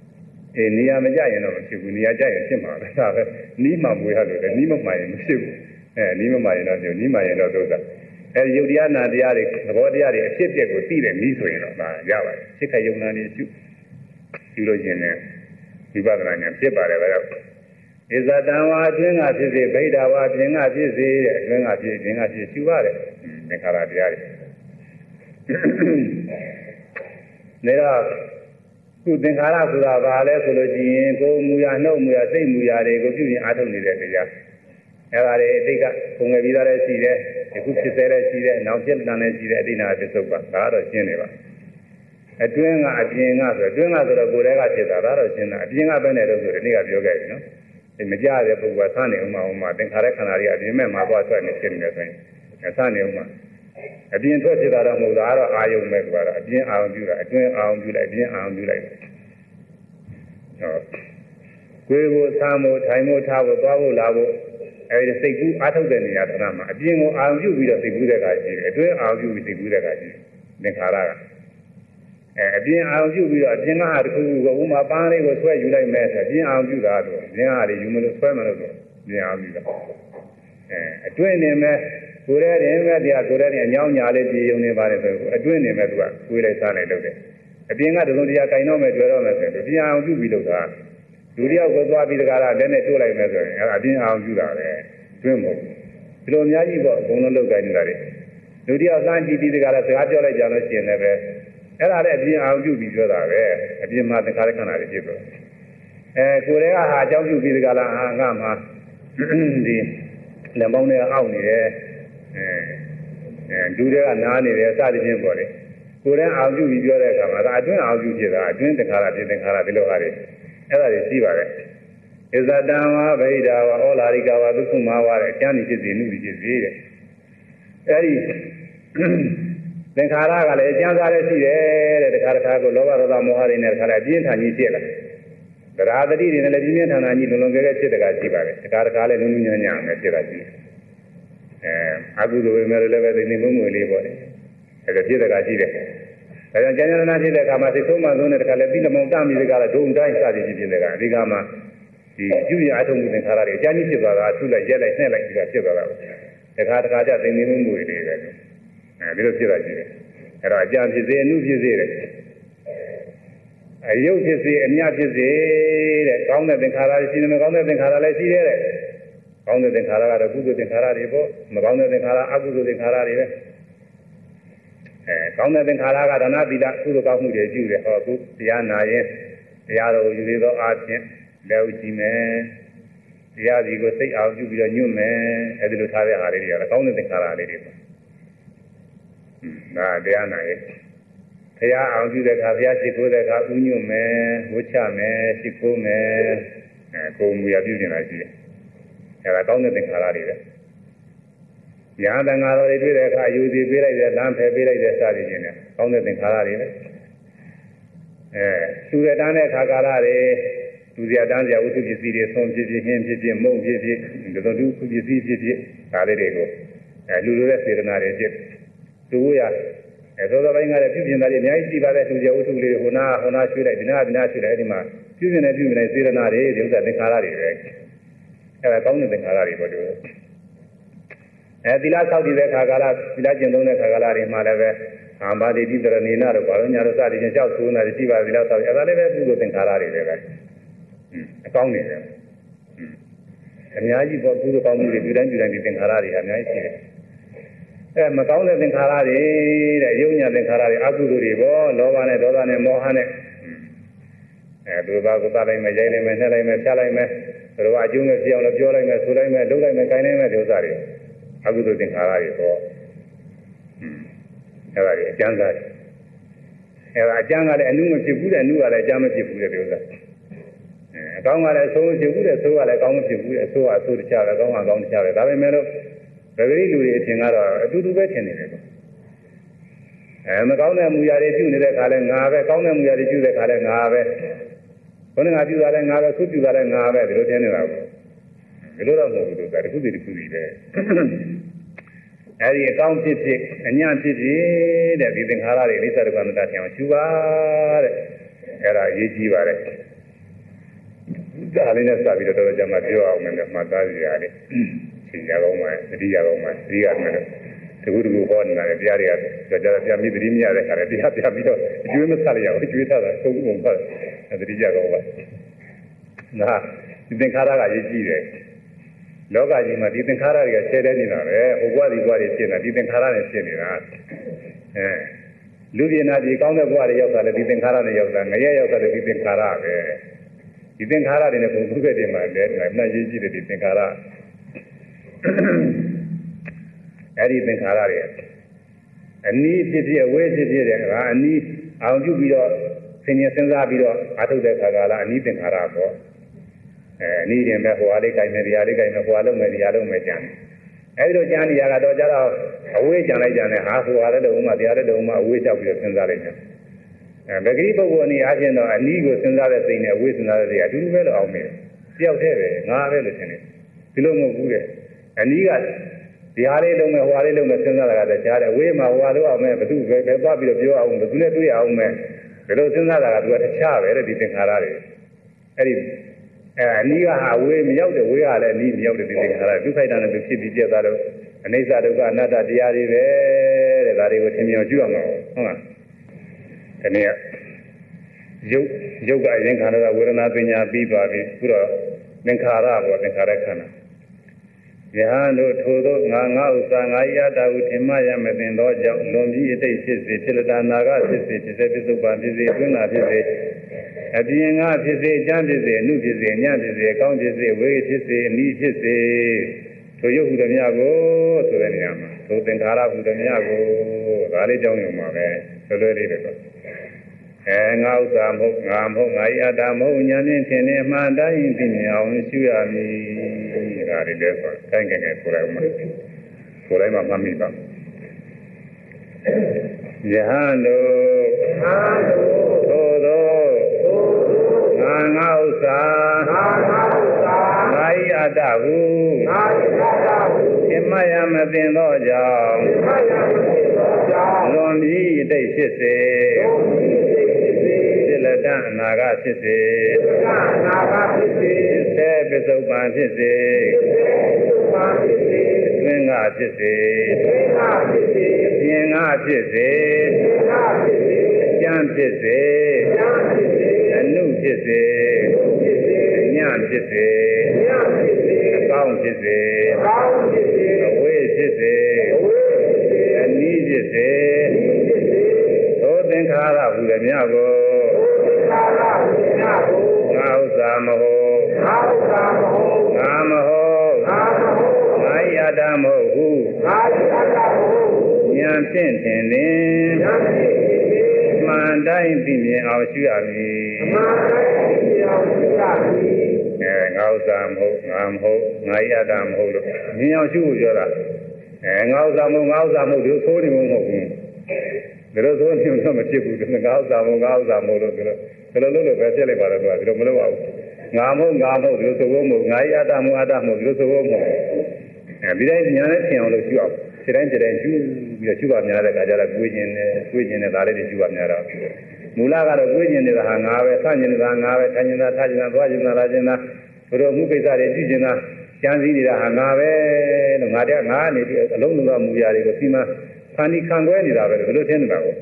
နေရာမကြရင်တော့မဖြစ်ဘူးနေရာကြရင်ဖြစ်မှာပဲဒါပဲနီးမှမွေးရလို့လေနီးမမှရင်မဖြစ်ဘူးနီးမမှရင်တော့ပြောနီးမှရင်တော့သုသာရုပ်တရားနာတရားတွေသဘောတရားတွေအဖြစ်အပျက်ကိုသိတဲ့နီးဆိုရင်တော့ဒါရပါတယ်ဖြစ်ခယုံနာနေပြုလို့ခြင်းနဲ့ဝိပဿနာဉာဏ်ဖြစ်ပါတယ်ဗျာဣဇတံဝါအတွင်းကဖြစ်စေဗိဓာဝါပြင်ကဖြစ်စေအတွင်းကဖြစ်ပြင်ကဖြစ်ရှုရတယ်သင်္ခါရတရားတွေဒါကခုသင်္ခါရဆိုတာဘာလဲဆိုလို့ရှိရင်ကိုယ်မူရနှုတ်မူရစိတ်မူရတွေကိုပြုရင်အားထုတ်နေတဲ့တရားအဲဒါတွေအတိတ်ကပုံငယ်ပြီးသားလည်းရှိတယ်အခုဖြစ်သေးလည်းရှိတယ်နောက်ဖြစ်လာလည်းရှိတယ်အတိတ်နာပစ္စုပ္ပန်ဒါတော့ရှင်းနေပါအတွင်းကအပြင်ကဆိုအတွင်းကဆိုတော့ကိုယ်တည်းကဖြစ်တာဒါတော့ရှင်းတာအပြင်ကပဲနေတော့ဆိုဒီနေ့ကပြောခဲ့ပြီနော်ဒီမကြတဲ့ပုဂ္ဂိုလ်ကဆန်းနေဥမာသင်္ခါရခန္ဓာတွေအပြင်မဲ့မှာသွားထွက်နေဖြစ်နေတယ်ဆိုရင်ဆန်းနေဥမာအပြင်ထွက်ဖြစ်တာတော့မဟုတ်တာတော့အာယုံပဲကွာတော့အပြင်အာယုံပြုတာအတွင်းအာယုံပြုလိုက်အပြင်အာယုံပြုလိုက်ဟောကိုယ်ကိုဆမ်းဖို့ထိုင်ဖို့ထားဖို့သွားဖို့လာဖို့အဲဒီစိတ်ကူးအားထုတ်တဲ့နေရာဌာနမှာအပြင်ကိုအာယုံပြုပြီးတော့စိတ်ကူးတဲ့အခါရှိတယ်အတွင်းအာယုံပြုပြီးစိတ်ကူးတဲ့အခါရှိတယ်သင်္ခါရကအပြင်အာယုံပြုပြီးတော့အပြင်ကဟာတစ်ခုခုကဥမာပန်းလေးကိုဆွဲယူလိုက်မယ်ဆိုအပြင်အာယုံပြုတာတော့အပြင်ဟာတွေယူမလို့ဆွဲမလို့ဆိုပြင်အာယုံပြုတာအတွင်းနေမဲ့ကိုယ်ရဲတယ်ပဲတရားကိုယ်ရဲတယ်အညောင်းညာလေးပြေုံနေပါတယ်ဆိုအတွင်းနေမဲ့သူကကိုယ်လိုက်စားလိုက်လုပ်တယ်အပြင်ကဒလုံးတရားကင်တော့မယ်တွေ့တော့မယ်ဆိုတော့ပြင်အောင်ပြုပြီးလုပ်တာလူတယောက်ကိုသွားပြီးတကားလားလက်နဲ့တိုးလိုက်မယ်ဆိုရင်အပြင်အောင်ပြုတာပဲတွင်းမဟုတ်ဒီလိုအများကြီးပေါ့အကုန်လုံးလုပ်ကြနေတာတွေလူတယောက်စမ်းကြည့်ပြီးတကားလားစကားပြောလိုက်ကြလို့ရှိရင်လည်းပဲအဲ့ဒါလည်းအပြင်အောင်ပြုပြီးပြောတာပဲအပြင်မှာသင်္ခါရခန္ဓာတွေဖြစ်တော့ကိုယ်ရဲကဟာအကြောင်းပြုပြီးတကားလားငါမှဒီလက်ပေါင်းနဲ့အောက်နေတယ်ဒူတွေကနားနေတယ်စသဖြင့်ပေါ့လေကိုယ်တည်းအောင်ပြုပြီးပြောတဲ့အခါမှာဒါအတွင်းအောင်ပြုဖြစ်တာအတွင်းသင်္ခါရဖြစ်သင်္ခါရဒီလိုဟာတွေအဲ့ဒါတွေရှိပါတယ်ဣဇတံဝါဗိဓာဝါဩလာရိကဝါသုခုမာဝါတဲ့အကျမ်းဖြစ်စေနုဖြစ်စေတဲ့အဲ့ဒီသင်္ခါရကလည်းအကျမ်းစားလည်းရှိတယ်တဲ့တခါတခါကိုလောဘဒေါသမောဟတွေနဲ့တခါလည်းအပြင်းထန်ကြီးဖြစ်လာတရားသတိတွေနဲ့လည်းပြင်းပြင်းထန်ထန်ကြီးလုံလုံကဲကဲဖြစ်တဲ့ကရှိပါတယ်တခါတခါလည်းနုနုညံ့ညံ့နဲ့ဖြစ်တာရှိတယ်အကုသိုလ်ပဲမဲ့လည်းပဲသိနေမှုငွေလေးပေါ့လေအဲ့ဒါဖြစ်တဲ့ကရှိတယ်ဒါကြောင့်ဉာဏ်ဉာဏ်နာဖြစ်တဲ့အခါမှာသိဆုံးမှဆုံးတဲ့တခါလည်းပြီးလမောင်တမိတဲ့ကလည်းဒုံတိုင်းစသည်ဖြစ်တဲ့ကအဓိကမှာဒီပြုရအထုံးမှုသင်္ခါရတွေအကျဉ်းကြီးဖြစ်သွားတာအထုလိုက်ရက်လိုက်နှက်လိုက်ပြီးတော့ဖြစ်သွားတာပဲတခါတခါကျသိနေမှုငွေလေးပဲဒီလိုဖြစ်တာရှိတယ်အဲ့တော့အကျဉ်းဖြစ်စေအနုဖြစ်စေတဲ့အယုတ်ဖြစ်စေအမြဖြစ်စေတဲ့ကောင်းတဲ့သင်္ခါရတွေရှိနေမကောင်းတဲ့သင်္ခါရလည်းရှိတယ်တဲ့ကောင်းတဲ့သင်္ခါရကတော့ကုသိုလ်သင်္ခါရတွေပေါ့မကောင်းတဲ့သင်္ခါရအကုသိုလ်သင်္ခါရတွေပဲကောင်းတဲ့သင်္ခါရကဒါနသီလကုသိုလ်ကောင်းမှုတွေပြုတယ်ဟောခုတရားနာရင်တရားတော်ယူရသောအားဖြင့်လက်ဥကြည့်မယ်တရားစီကိုစိတ်အောင်ပြုပြီးတော့ညွတ်မယ်အဲဒီလိုထားတဲ့အားလေးတွေကကောင်းတဲ့သင်္ခါရလေးတွေပေါ့ဒါတရားနာရင်တရားအောင်ပြုတဲ့အခါဘုရားရှိခိုးတဲ့အခါဥညွတ်မယ်ဝှချမယ်ရှိခိုးမယ်ကိုယ်မူရပြုနေတာရှိတယ်အဲဒါကောင်းတဲ့သင်္ခါရတွေပဲညာတန်ဃာတော်တွေတွေ့တဲ့အခါယူစီပေးလိုက်တဲ့လမ်းဖယ်ပေးလိုက်တဲ့စသည်ချင်းနဲ့ကောင်းတဲ့သင်္ခါရတွေပဲသူရတန်းတဲ့ခါကာလတွေသူစရာတန်းစရာဝိသုပစ္စည်းတွေဆုံးဖြစ်ဖြစ်ဟင်းဖြစ်ဖြစ်မုံဖြစ်ဖြစ်ဒီလိုသူပစ္စည်းဖြစ်ဖြစ်ဒါလေးတွေကိုလူလိုတဲ့စေတနာတွေဖြစ်သူရသောသောပိုင်းကလည်းပြုပြင်တာတွေအများကြီးရှိပါတယ်သူစရာဝိသုလေးတွေဟိုနာရွှေ့လိုက်ဒီနာရွှေ့လိုက်အဲဒီမှာပြုပြင်နေစေတနာတွေဒီဥစ္စာသင်္ခါရတွေပဲအဲဒါကောင်းတဲ့သင်္ခါရတွေပေါ့သူသီလဆောက်တည်တဲ့ခါကာလသီလကျင့်သုံးတဲ့ခါကာလတွေမှာလည်းပဲအာမတိတိတရဏီနာတို့ဘာလို့ညာတို့စသည်ချင်းကြောက်ဆိုးနေတာရှိပါသီလဆောက်အဲဒါလည်းပဲကုသိုလ်သင်္ခါရတွေပဲအကောင်းနေတယ်အများကြီးပေါ့ကုသိုလ်ကောင်းမှုတွေဒီတိုင်းဒီသင်္ခါရတွေအများကြီးရှိတယ်မကောင်းတဲ့သင်္ခါရတွေတဲ့ယုံညာသင်္ခါရတွေအကုသိုလ်တွေပေါ့လောဘနဲ့ဒေါသနဲ့မောဟနဲ့သူဘာကိုသလိုက်မယ်ရိုက်လိုက်မယ်နှက်လိုက်မယ်ဖြားလိုက်မယ်သူတို့ကအကျိုးနဲ့ပြောင်းလို့ပြောလိုက်မယ်ဆိုလိုက်မယ်လုပ်လိုက်မယ်ကိုင်းလိုက်မယ်ဒီဥစ္စာတွေအကုသိုလ်သင်္ခါရတွေပေါ့အဲ့ဒါတွေအကျမ်းစာအဲ့ဒါအကျမ်းကလည်းအနုမဖြစ်ဘူးတဲ့အနုကလည်းအကျမ်းမဖြစ်ဘူးတဲ့ဒီဥစ္စာအကောင်းကလည်းအဆိုးမဖြစ်ဘူးတဲ့အဆိုးကလည်းအကောင်းမဖြစ်ဘူးတဲ့အဆိုးကအဆိုးတခြားပဲအကောင်းကအကောင်းတခြားပဲဒါပေမဲ့လို့ဗဂရိလူတွေအထင်ကတော့အတူတူပဲထင်နေတယ်ပေါ့မကောင်းတဲ့မူရာတွေပြုနေတဲ့ခါလဲငါပဲကောင်းတဲ့မူရာတွေပြုတဲ့ခါလဲငါပဲဘုန်းငါပြုတာလဲငါပဲခုပြုတာလဲငါပဲဒီလိုထင်နေတာပေါ့ဒီလိုတော့မဟုတ်ဘူးသူကတစ်ခုစီပဲအဲဒီအကောင်းဖြစ်ဖြစ်အညံ့ဖြစ်ဖြစ်တဲ့ဒီသင်္ခါရတွေအိစ္ဆဒုက္ခမတ္တထင်အောင်ရှုပါတဲ့အဲ့ဒါအရေးကြီးပါတယ်ဒါလေးနဲ့စပြီးတော့ကျွန်မပြောအောင်မယ်မှတ်သားကြရတယ်။ရှင်ရကောင်းမှသတိရကောင်းမှသတိရမယ်လို့တကူတကူဟောနေတာလေတရားတွေကကြောကြပြမိသတိမရတဲ့ခါလေတရားပြပြီးတော့အကျွေးမဆက်ရအောင်အကျွေးဆက်တာသုံးပုံပတ်သတိရကောင်းပါ။ဒါဒီသင်္ခါရကရေးကြည့်တယ်။လောကကြီးမှာဒီသင်္ခါရတွေကဆဲတဲနေတာပဲ။ဟိုဘဝဒီဘဝတွေဖြစ်နေတာဒီသင်္ခါရနဲ့ဖြစ်နေတာလူပြည်နာဒီကောင်းတဲ့ဘဝတွေရောက်တာလေဒီသင်္ခါရနဲ့ရောက်တာငရဲရောက်တာလေဒီသင်္ခါရပဲဒီသင်္ခါရတွေနဲ့ဘုံသူတွေမှာလည်းနှံ့ရေးကြည့်တဲ့ဒီသင်္ခါရအဲ့ဒီသင်္ခါရတွေအနည်းဖြစ်ဖြစ်အဝေးဖြစ်ဖြစ်တဲ့ကအနည်းအောင်ပြုပြီးတော့ဆင်ញစဉ်းစားပြီးတော့အထုတ်တဲ့ခါကလာအနည်းသင်္ခါရပေါ့အနည်းတင်ပဲဟိုအားလေးကြိုက်မယ်ဒီအားလေးကြိုက်မယ်ဟိုအားလုံးမယ်ဒီအားလုံးမယ်ကြံအဲဒီလိုကြံနေရတော့ကြတော့အဝေးကြံလိုက်ကြတယ်ဟာဟိုအားလည်းလုံးမတရားလည်းလုံးမအဝေးလျှောက်ပြီးတော့စဉ်းစားလိုက်တယ်ဗဂိပုဂ္ဂိုလ်အနေအားဖြင့်တော့အနည်းကိုစဉ်းစားတဲ့စိတ်နဲ့အဝေးစဉ်းစားတဲ့စိတ်အတူတူပဲလို့အောင်မယ်တယောက်တည်းပဲငါပဲလို့ထင်တယ်ဒီလိုမဟုတ်ဘူးတဲ့အနည်းကဒီဟာလေးလုံးမဲ့ဟိုဟာလေးလုံးမဲ့စဉ်းစားတာကတည်းကကြားတယ်ဝေးမှာဟိုဟာလို့အောင်မဲ့ဘသူပဲသွားပြီးတော့ပြောအောင်ဘသူနဲ့တွေ့အောင်မဲ့ဒီလိုစဉ်းစားတာကသူကတခြားပဲတဲ့ဒီသင်္ခါရတွေအဲ့ဒီအနည်းကအဝေးမရောက်တဲ့ဝေးကလည်းအနည်းမရောက်တဲ့ဒီသင်္ခါရဒုက္ခိတနဲ့သူဖြစ်ပြီးပြတ်သွားတော့အနိစ္စဒုက္ခအနတ္တတရားတွေပဲတဲ့ဒါတွေကိုသင်မြော်ကြည့်အောင်ဟုတ်လားဒီနေ့ရုပ်ကအရင်ခန္ဓာကဝေဒနာပညာပြီးသွားပြီပြီးတော့သင်္ခါရပေါ့သင်္ခါရခန္ဓာယဟန်တို့ထိုသောငါဥစ္စာငါယတာဟုထင်မှရမသိသောကြောင့်လွန်ပြီးအတိတ်ဖြစ်စေဖြစ်လတာနာကဖြစ်စေဖြစ်စေပစ္စုပန်ဖြစ်စေအတွင်းနာဖြစ်စေအပြင်ငါဖြစ်စေအကျမ်းဖြစ်စေအနုဖြစ်စေအညံ့ဖြစ်စေအကောင်းဖြစ်စေဝေဖြစ်စေအနီးဖြစ်စေထိုရုပ်ဟုသမျှကိုဆိုတဲ့နေရာမှာထိုသင်္ခါရဟုသမျှကိုဒါလေးကြောင်းရုံမှာပဲလွယ်လွယ်လေးပဲတော့ငါဥစ္စာမဟုတ်ငါမဟုတ်ငါယတာမဟုတ်ညာနဲ့ထင်နေမှန်တိုင်းသိမြင်အောင်ရှုရမည်ဒါလေးလဲဆိုတိုင်းကနေဆိုလိုက်မှာဆိုလိုက်မှမှတ်မိပါယဟန်တို့သို့သောငါဥစ္စာငါယတာဟုသင်မယမသိသောကြောင့်လွန်ပြီးအတိတ်ဖြစ်စေလတ္တအနာဂဖြစ်စေသေပစ္စုပန်ဖြစ်စေတွင်္ဂဖြစ်စေပြင်ငါဖြစ်စေကျမ်းဖြစ်စေအနုဖြစ်စေညံ့ဖြစ်စေအကောင်းဖြစ်စေအဝေးဖြစ်စေအနီးဖြစ်စေသို့သင်္ခါရဟူသည်များကိုငါဥစ္စာမဟုတ်ငါမဟုတ်ငါယတာမဟုတ်ဟုဉာဏ်ဖြင့်ထင်လင်မှန်တိုင်းသိမြင်အောင်ရှုရမည်ငါဥစ္စာမဟုတ်ငါမဟုတ်ငါယတာမဟုတ်လို့မြင်အောင်ရှုဖို့ပြောတာငါဥစ္စာမဟုတ်ငါဥစ္စာမဟုတ်ဒီလိုဆိုနေမှာမဟုတ်ဘူးဒါလို့ဆိုနေတော့မဖြစ်ဘူးငါဥစ္စာမဟုတ်ငါဥစ္စာမဟုတ်လို့ဒီလိုလို့ပဲဖြစ်လိုက်ပါတော့သူကဒီလိုမလုပ်ပါဘူးငါမဟုတ်ဒီလိုဆိုဖို့မဟုတ်ငါယတာမဟုတ်ဒီလိုဆိုဖို့မဟုတ်ဒီတိုင်းညာနဲ့ထင်အောင်လို့ရှုအောင်ခြေတိုင်းခြေတိုင်းရှုပြီးတော့ရှုပါများတဲ့အခါကျတော့ကိုယ်ကျင်တဲ့ဒါလေးတွေရှုပါများတော့မူလကတော့ကိုယ်ကျင်နေတာဟာငါပဲဆန့်ကျင်နေတာငါပဲထိုင်နေတာထားကျင်တာသွားကျင်တာလာကျင်တာဘယ်လိုမှုကိစ္စတွေကြည့်ကျင်တာကြံစည်နေတာဟာငါပဲလို့ငါတဲ့ငါနေပြီးအလုံးစုံသောမူရာတွေကိုစီမံဖန်တီးခံွဲနေတာပဲလို့ဘယ်လိုထင်နေတာကို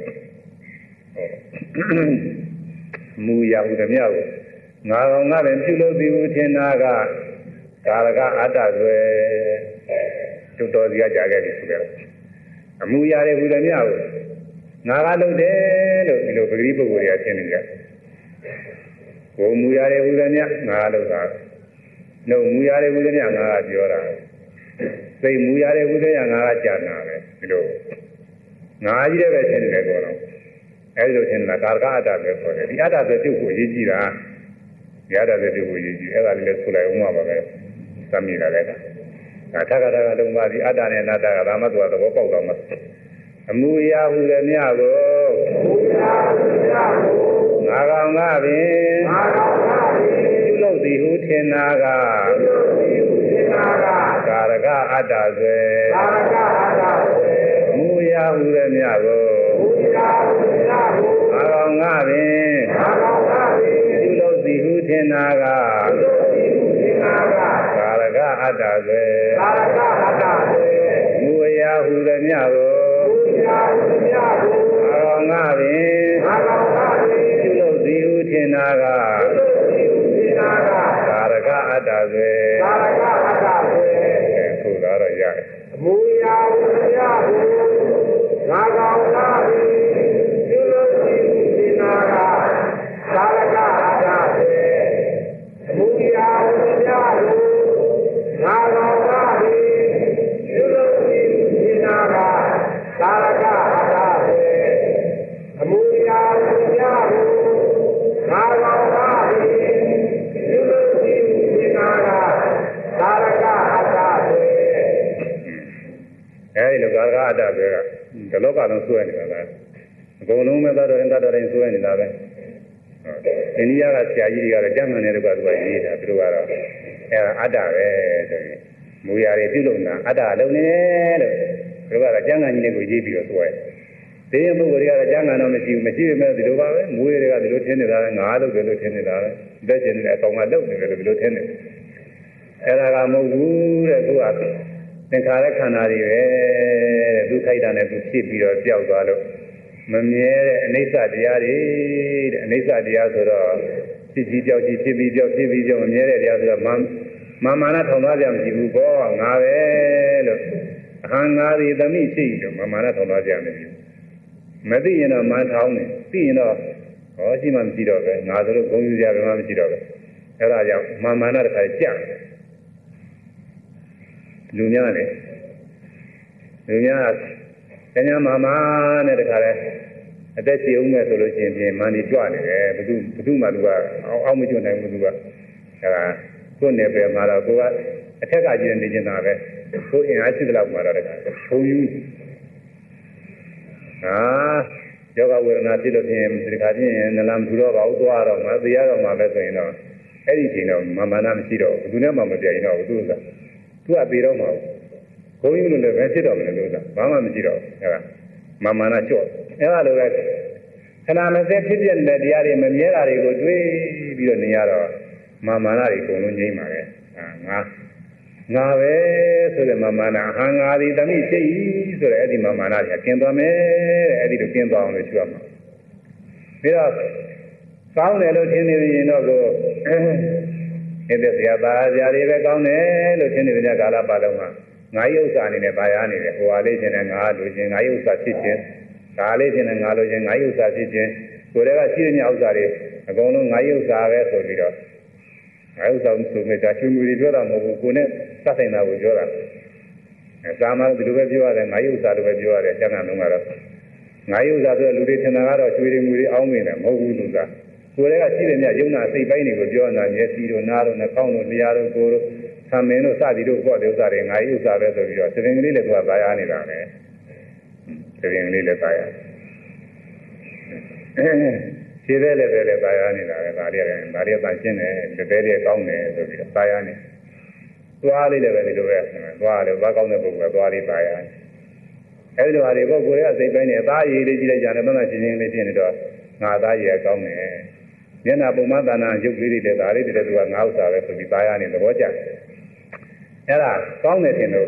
မူရာဟုသမျှကိုငါကောင်ကလည်းပြုလို့ပြီးဘူးထင်တာကကာရကအတ္တဆွဲတူတော်စီကကြာခဲ့ပြီဆိုကြတယ်အမူအရာတွေဟူသမျှကိုငါကလုပ်တယ်လို့ဒီလိုပဂရိပုဂ္ဂိုလ်တွေကထင်နေကြကိုမူအရာတွေဟူသမျှငါကလုပ်တာနှုတ်မူအရာတွေဟူသမျှငါကပြောတာစိတ်မူအရာတွေဟူသမျှငါကကြာနာပဲဒီလိုငါကြီးတဲ့ပဲထင်နေတယ်ကောတော့အဲဒီလိုထင်တာကာရကအတ္တပဲဆိုတယ်ဒီအတ္တဆိုပြုတ်ကိုရေးကြည့်တာဒီအတ္တဆိုပြုတ်ကိုရေးကြည့်အဲ့ဒါလေးလည်းဆိုလိုက်အောင်ပါပဲသမ်းမိတာလည်းဒါထကလုံးပါဒီအတ္တနဲ့အနတ္တကဒါမှသူကသဘောပေါက်တော့မှအမူအရာဟူသည်များကိုငါကောင်ကပင်ပြုလုပ်သည်ဟုထင်နာကကာရကအတ္တဆွဲမူအရာဟူသည်များကိုငါကောင်ကပင်ပြုလုပ်သည်ဟုထင်နာကငါပင်ပြုလုပ်သည်ဟုထင်နာကသာရကအတ္တဆွေဆိုတာတော့ရတယ်အမူအရာဟုမရဘူးငါကောင်သာပြုလုပ်သည်ဟုထင်နာကသာရကအတ္တဆွေအမူအရာဟုမရဘူးငါကောင်သာပြုလုပ်သည်ဟုထင်နာကသာရကအတ္တဆွေအမူအရာဟုမရဘူးငါကောင်သာပြုလုပ်သည်ဟုထင်နာကသာရကအတ္တဆွေအဲဒီလိုကာရကအတ္တဆွေကဒီလောကလုံးဆွဲနေတာလားအကုန်လုံးပဲသတ္တရင်ဆွဲနေတာပဲအိန္ဒိယကဆရာကြီးတွေကတော့ကျမ်းဂန်တွေကတော့သူကရေးတာသူတို့ကတော့အဲအတ္တပဲဆိုရင်မူရတွေပြုလုပ်တာအတ္တလုံးနေလို့သူတို့ကတော့ကျမ်းဂန်ကြီးတွေကိုရေးပြီးတော့ဆွဲဒီရင်ပုဂ္ဂိုလ်တွေကတော့ကျမ်းဂန်တော့မရှိဘူးမရှိပေမဲ့ဒီလိုပါပဲမူရတွေကဒီလိုထင်နေတာငါလုပ်တယ်လို့ထင်နေတာပဲလက်ကျင်တဲ့အကောင်ကလုပ်နေတယ်လို့ဒီလိုထင်နေအဲ့ဒါကမဟုတ်ဘူးတဲ့သူကသင်္ခါရခန္ဓာတွေပဲတဲ့သူခိုက်တာနဲ့သူဖြစ်ပြီးတော့ကြောက်သွားလို့မမြဲတဲ့အနိစ္စတရားတွေတဲ့အနိစ္စတရားဆိုတော့ဖြစ်ပြီးကြောက်ဖြစ်ပြီးကြောက်ဖြစ်ပြီးကြောက်မမြဲတဲ့တရားဆိုတော့မာနထောင်သွားကြမရှိဘူးပေါ့ငါပဲလို့အဟံငါသည်သမိရှိတယ်မာနထောင်သွားကြမရှိဘူးမသိရင်တော့မာထောင်းတယ်သိရင်တော့ဟောရှိမှမရှိတော့ပဲငါဆိုလို့ဂုဏ်ယူကြတယ်မှမရှိတော့ပဲအဲ့ဒါကြောင့်မာနတစ်ခါကြက်လူများနဲ့လူများကညာမာနဲ့တခါလဲအသက်ရှင်ဦးမဲ့ဆိုလို့ရှိရင်ပြင်မန်ဒီကြွနေတယ်ဘသူမှသူကအောက်မကျွနိုင်ဘူးသူကအဲဒါကိုယ်နယ်ပယ်မှာတော့ကိုကအထက်ကကြည့်နေနေတာပဲကိုအင်အားရှိသလောက်မှာတော့တခါဘုံယူယောဂဝေဒနာဖြစ်လို့ပြင်ဒီခါချင်းနလန်ဘူးတော့ပါဦးသွားတော့မှသိရတော့မှပဲဆိုရင်တော့အဲ့ဒီချိန်တော့မာနမရှိတော့ဘူးဘယ်သူနဲ့မှမပြိုင်တော့ဘူးသူကပြေတော့မှာဘုံယူလို့လည်းပဲဖြစ်တော့မယ်လို့ဆိုတာဘာမှမရှိတော့ဘူးအဲဒါမာနကြော့အဲဒါလိုပဲခဏမစဲဖြစ်ပြတဲ့တရားတွေမမြဲတာတွေကိုတွေးပြီးတော့နေရတော့မာနတွေအကုန်လုံးငြိမ့်ပါလေငါပဲဆိုတဲ့မာနအဟံငါသည်တမိစိတ်ဆိုတဲ့အဲ့ဒီမာနတွေကကျင်းသွားမယ်တဲ့အဲ့ဒီလိုကျင်းသွားအောင်လို့ရှိရမှာပြီးတော့ကောင်းတယ်လို့ထင်နေရင်တော့ကိုအဲ့ဒီဆရာသားဆရာတွေပဲကောင်းတယ်လို့ထင်နေတဲ့ကာလပတ်လုံးမှာငါယုတ်စာအနေနဲ့ပါရနေတယ်ဟိုဟာလေးချင်းနဲ့ငါလိုချင်ငါယုတ်စာဖြစ်ခြင်းဒါလေးချင်းနဲ့ငါလိုချင်ငါယုတ်စာဖြစ်ခြင်းကိုယ်တည်းကရှိတဲ့ဥစ္စာတွေအကုန်လုံးငါယုတ်စာပဲဆိုပြီးတော့ငါယုတ်စာဆိုမြဲချွေးမူတွေပြောတာမဟုတ်ဘူးကိုယ်နဲ့သတ်ဆိုင်တာကိုပြောတာသာမန်ဒီလိုပဲပြောရတယ်ငါယုတ်စာလိုပဲပြောရတယ်ကျန်တာလုံးကတော့ငါယုတ်စာဆိုလူတွေထင်တာကတော့ချွေးတွေမူတွေအောင်းနေတယ်မဟုတ်ဘူးသူကကိုယ်တည်းကရှိတဲ့မြတ်ယုံနာစိတ်ပိုင်းတွေကိုပြောနေတာမျက်စိတို့နားတို့နှာခေါင်းတို့လျှာတို့ကိုယ်တို့သံမင်းတို့စသည်တို့ပေါ့တဲ့ဥစ္စာတွေငါယုတ်စာပဲဆိုပြီးတော့သဘင်ကလေးလည်းသူကသာယာနေတာပဲသဘင်ကလေးလည်းသာယာခြေသေးလည်းပဲသာယာနေတာပဲဒါတွေကတန်ရှင်းတယ်လက်သေးတွေကောင်းတယ်ဆိုပြီးတော့သာယာနေသွားလေးလည်းပဲဒီလိုပဲသွားလည်းဘာကောင်းတဲ့ပုဂ္ဂိုလ်ကသွားလေးသာယာအဲဒီလိုဟာတွေပုဂ္ဂိုလ်ရဲ့စိတ်ပိုင်းနဲ့အသားရည်လေးကြည့်လိုက်ကြတယ်မှန်မှန်ရှင်းရှင်းလေးဖြစ်နေတော့ငါသားရည်ကောင်းတယ်မျက်နှာပုံမှန်သာနာရုပ်လေးတွေလည်းဒါလေးတွေသူကငါဥစ္စာပဲဆိုပြီးသာယာနေသဘောကျတယ်အဲ့ဒါကောင်းတယ်ထင်လို့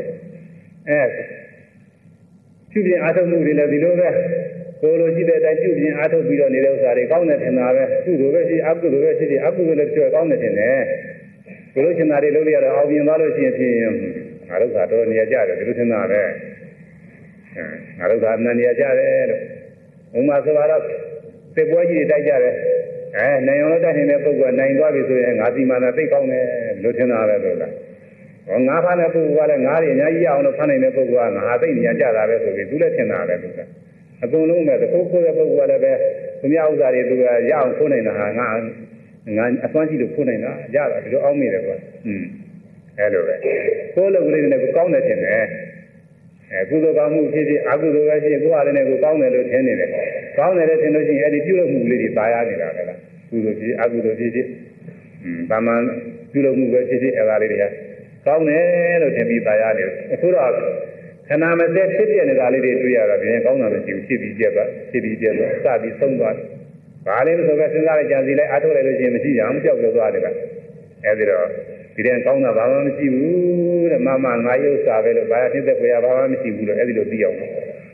ပြုပြင်အားထုတ်မှုတွေလည်းဒီလိုပဲကိုယ်လိုရှိတဲ့အတိုင်းပြုပြင်အားထုတ်ပြီးတော့နေတဲ့ဥစ္စာတွေကောင်းတယ်ထင်တာပဲကုသိုလ်ပဲရှိအကုသိုလ်ပဲရှိအကုသိုလ်လည်းပြောကောင်းတယ်ထင်တယ်ကိုယ်လိုချင်တာတွေလုပ်ရတော့အောင်မြင်သွားလို့ရှိရင်ဖြင့်ငါတို့ကတော်နေရကြတယ်ဒီလိုထင်တာပဲငါတို့ကအမှန်နေရကြတယ်လို့ဥမာဆိုတော့သိပွဲကြီးတွေတိုက်ကြတယ်နိုင်အောင်လို့တိုက်နေတဲ့ပုဂ္ဂိုလ်ကနိုင်သွားပြီဆိုရင်ငါဒီမာနသိကောင်းတယ်လို့ထင်တာပဲလို့လားငါဖားတဲ့ပုဂ္ဂိုလ်ကလည်းငါးတွေအများကြီးရအောင်လို့ဖားနိုင်တဲ့ပုဂ္ဂိုလ်ကငါသိနေကြတာပဲဆိုပြီးသူလည်းထင်တာပဲသူကအကုန်လုံးပဲတခုခိုးတဲ့ပုဂ္ဂိုလ်ကလည်းပဲသူများဥစ္စာတွေသူကရအောင်ခိုးနိုင်တာဟာငါအစွမ်းရှိလို့ခိုးနိုင်တာရတာဒီလိုအောင်းမိတယ်ကွာအဲ့လိုပဲခိုးလို့ကလေးတွေနဲ့ကိုကောင်းတယ်ထင်တယ်ကုသိုလ်ကောင်းမှုဖြစ်ဖြစ်အကုသိုလ်ပဲဖြစ်ဖြစ်ကိုယ်ဟာလည်းကိုကောင်းတယ်လို့ထင်နေတယ်ကောင်းတယ်လို့ထင်လို့ရှိရင်အဲ့ဒီပြုလုပ်မှုလေးတွေပါရနေတာပဲလားကုသိုလ်ဖြစ်အကုသိုလ်ဖြစ်ဖြစ်တာမန်ပြုလုပ်မှုပဲဖြစ်ဖြစ်အဲ့ဒါလေးတွေကကောင်းတယ်လို့ထင်ပြီးပါရနေတယ်အခုတော့ခဏမစဲဖြစ်ပြနေတာလေးတွေတွေ့ရတာပြင်ကောင်းတာမရှိဘူးဖြစ်ပြီးပြက်သွားစပြီးဆုံးသွားဘာလဲဆိုတော့စဉ်းစားလိုက်ကြံစီလိုက်အားထုတ်လိုက်လို့ရှိရင်မရှိရအောင်ကြောက်ကြောက်သွားတယ်ကအဲဒီတော့ဒီတဲ့ကောင်းတာဘာမှမရှိဘူးတဲ့မမငါရုပ်စာပဲလို့ဘာဖြစ်တဲ့ခွေရဘာမှမရှိဘူးလို့အဲဒီလိုသိအောင်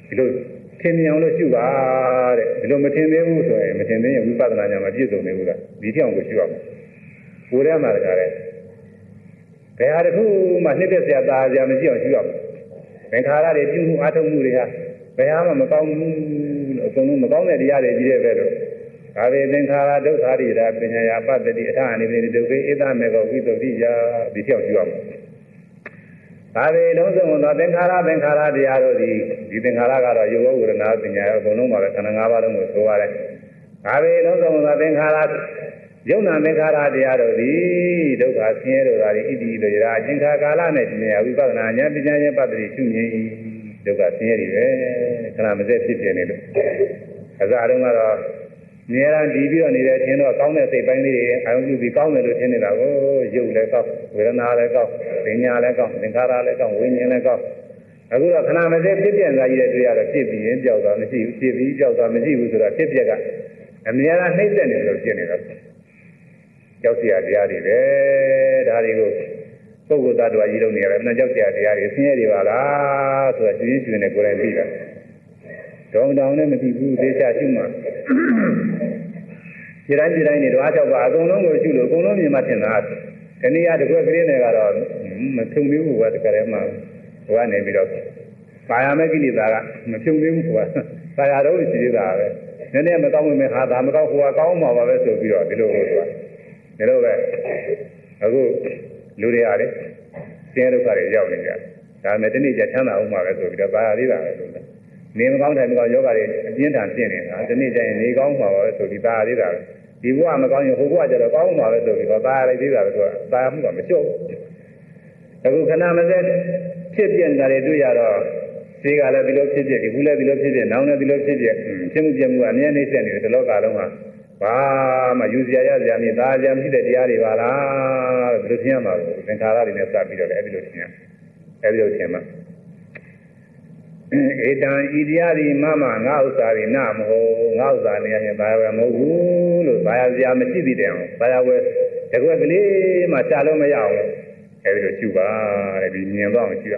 ဒီလိုထင်မြင်အောင်လို့ရှုပါတဲ့ဒီလိုမထင်သေးဘူးဆိုရင်မထင်သေးရင်ဝိပဿနာဉာဏ်မှာပြည့်စုံနေဘူးလားဒီထက်အောင်ကိုရှုရမယ်ကိုယ်ထဲမှာတကားတဲ့ဘယ်ဟာတစ်ခုမှနှိမ့်သက်စရာသာစရာမရှိအောင်ရှုရမယ်သင်္ခါရတွေပြုမှုအထုံးမှုတွေဟာဘယ်ဟာမှမကောင်းဘူးလို့အကုန်လုံးမကောင်းတဲ့တရားတွေကြီးတဲ့ပဲလို့ဒါပေသင်္ခါရဒုက္ခရိတာပညာယာပတ္တိအထာအနေနဲ့ဒုက္ခေဧတမေကောဝိသုဒ္ဓိယာဒီထက်အောင်ရှုရမယ်ဒါပေလုံးစုံသောသင်္ခါရတရားတို့ဒီသင်္ခါရကတော့ယောဂဝေဒနာပညာရောအကုန်လုံးပါပဲခန္ဓာ၅ပါးလုံးကိုဆိုရတယ်ဒါပေလုံးစုံသောသင်္ခါရယုံနာသင်္ခါရတရားတို့ဒီဒုက္ခဆင်းရဲတို့သာဣတိတို့ရာအကျဉ်းခါကာလနဲ့ဉာဏ်ဝိပဿနာဉာဏ်ပညာရဲ့ပတ္တိရှုမြင်ဒုက္ခဆင်းရဲတွေပဲခဏမစက်ဖြစ်နေလို့အစတုန်းကတော့ဉာဏ်ဒီပြီးတော့နေတဲ့အချင်းတော့ကောင်းတဲ့စိတ်ပိုင်းလေးတွေအာရုံပြုပြီးကောင်းတယ်လို့ထင်နေတာကိုရုပ်လည်းကောင်းဝေဒနာလည်းကောင်းပညာလည်းကောင်းသင်္ခါရလည်းကောင်းဝိညာဉ်လည်းကောင်းအခုတော့ခဏမစက်ဖြစ်ပြလာကြီးတဲ့တွေ့ရတော့ဖြစ်ပြီးရင်ကြောက်တာမရှိဘူးဖြစ်ပြီးကြောက်တာမရှိဘူးဆိုတော့ဖြစ်ပြကအများအားနှိမ့်သက်နေလို့ဖြစ်နေတော့ကြောက်เสียတရားတွေပဲဒါတွေကိုပုဂ္ဂိုလ်သတ္တဝါကြီးလုံးနေရတယ်မနှကြောက်เสียတရားတွေဆင်းရဲတွေပါလားဆိုတာရှင်းရှင်းနဲ့ကိုယ်တိုင်သိတာတောင်းတောင်းနဲ့မသိဘူးသေချာရှုမှဒီတိုင်းနေတော့အထောက်ပါအကုန်လုံးကိုရှုလို့အကုန်လုံးမြင်မှထင်တာဒီနေ့ကတကွက်ကလေးနဲ့ကတော့မထုံသေးဘူးကွာတကယ်မှဟိုကနေပြီးတော့ပါရမယ့်ကိလေသာကမထုံသေးဘူးကွာပါရတော့ရှိသေးတာပဲနည်းနည်းမကောင်းဝင်မဲ့ဟာဒါမကောင်းဟိုကကောင်းမှာပါပဲဆိုပြီးတော့ဒီလိုလို့ဆိုတာဒါလို့ပဲအခုလူတွေအားလေဆင်းရဲဒုက္ခတွေရောက်နေကြဒါပေမဲ့ဒီနေ့ကျချမ်းသာအောင်မှာပဲဆိုပြီးတော့ပါရသေးတာပဲလို့နေမကောင်းတိုင်းမကောင်းယောဂတွေအပြင်းထန်ဖြစ်နေတာဒီနေ့ကျရင်နေကောင်းမှာပါပဲဆိုပြီးပါရသေးတာဒီဘဝမကောင်းရင်ဟိုဘဝကျတော့ကောင်းမှာပဲဆိုပြီးတော့ပါရလိုက်သေးတာပဲဆိုတာပါရမှုကမလျှော့ဘူးအခုခဏမစက်ဖြစ်ပြနေတာတွေတွေ့ရတော့ဒီကလည်းဒီလိုဖြစ်ဖြစ်ဒီခုလည်းဒီလိုဖြစ်ဖြစ်နောင်လည်းဒီလိုဖြစ်ဖြစ်ဖြစ်မှုပြမှုကအမြဲနှိမ့်ဆက်နေတယ်ဒီလောကလုံးမှာဘာမှယူစရာရစရာမြည်သားစရာမရှိတဲ့တရားတွေပါလားဘယ်လိုသင်ရမှာလဲသင်္ခါရတွေနဲ့စပြီးတော့လည်းအဲဒီလိုသင်ရအဲဒီလိုသင်မှာဧတံဤတရားဒီမမငါဥစ္စာတွေနာမဟုတ်ငါဥစ္စာနေရင်ဘာဝယ်မဟုတ်ဘူးလို့ဘာရစရာမရှိသေးတယ်အောင်ဘာရဝယ်တကွက်ကလေးမှရှာလို့မရအောင်အဲဒီလိုရှုပါတဲ့ဒီမြင်တော့အောင်ရှုရ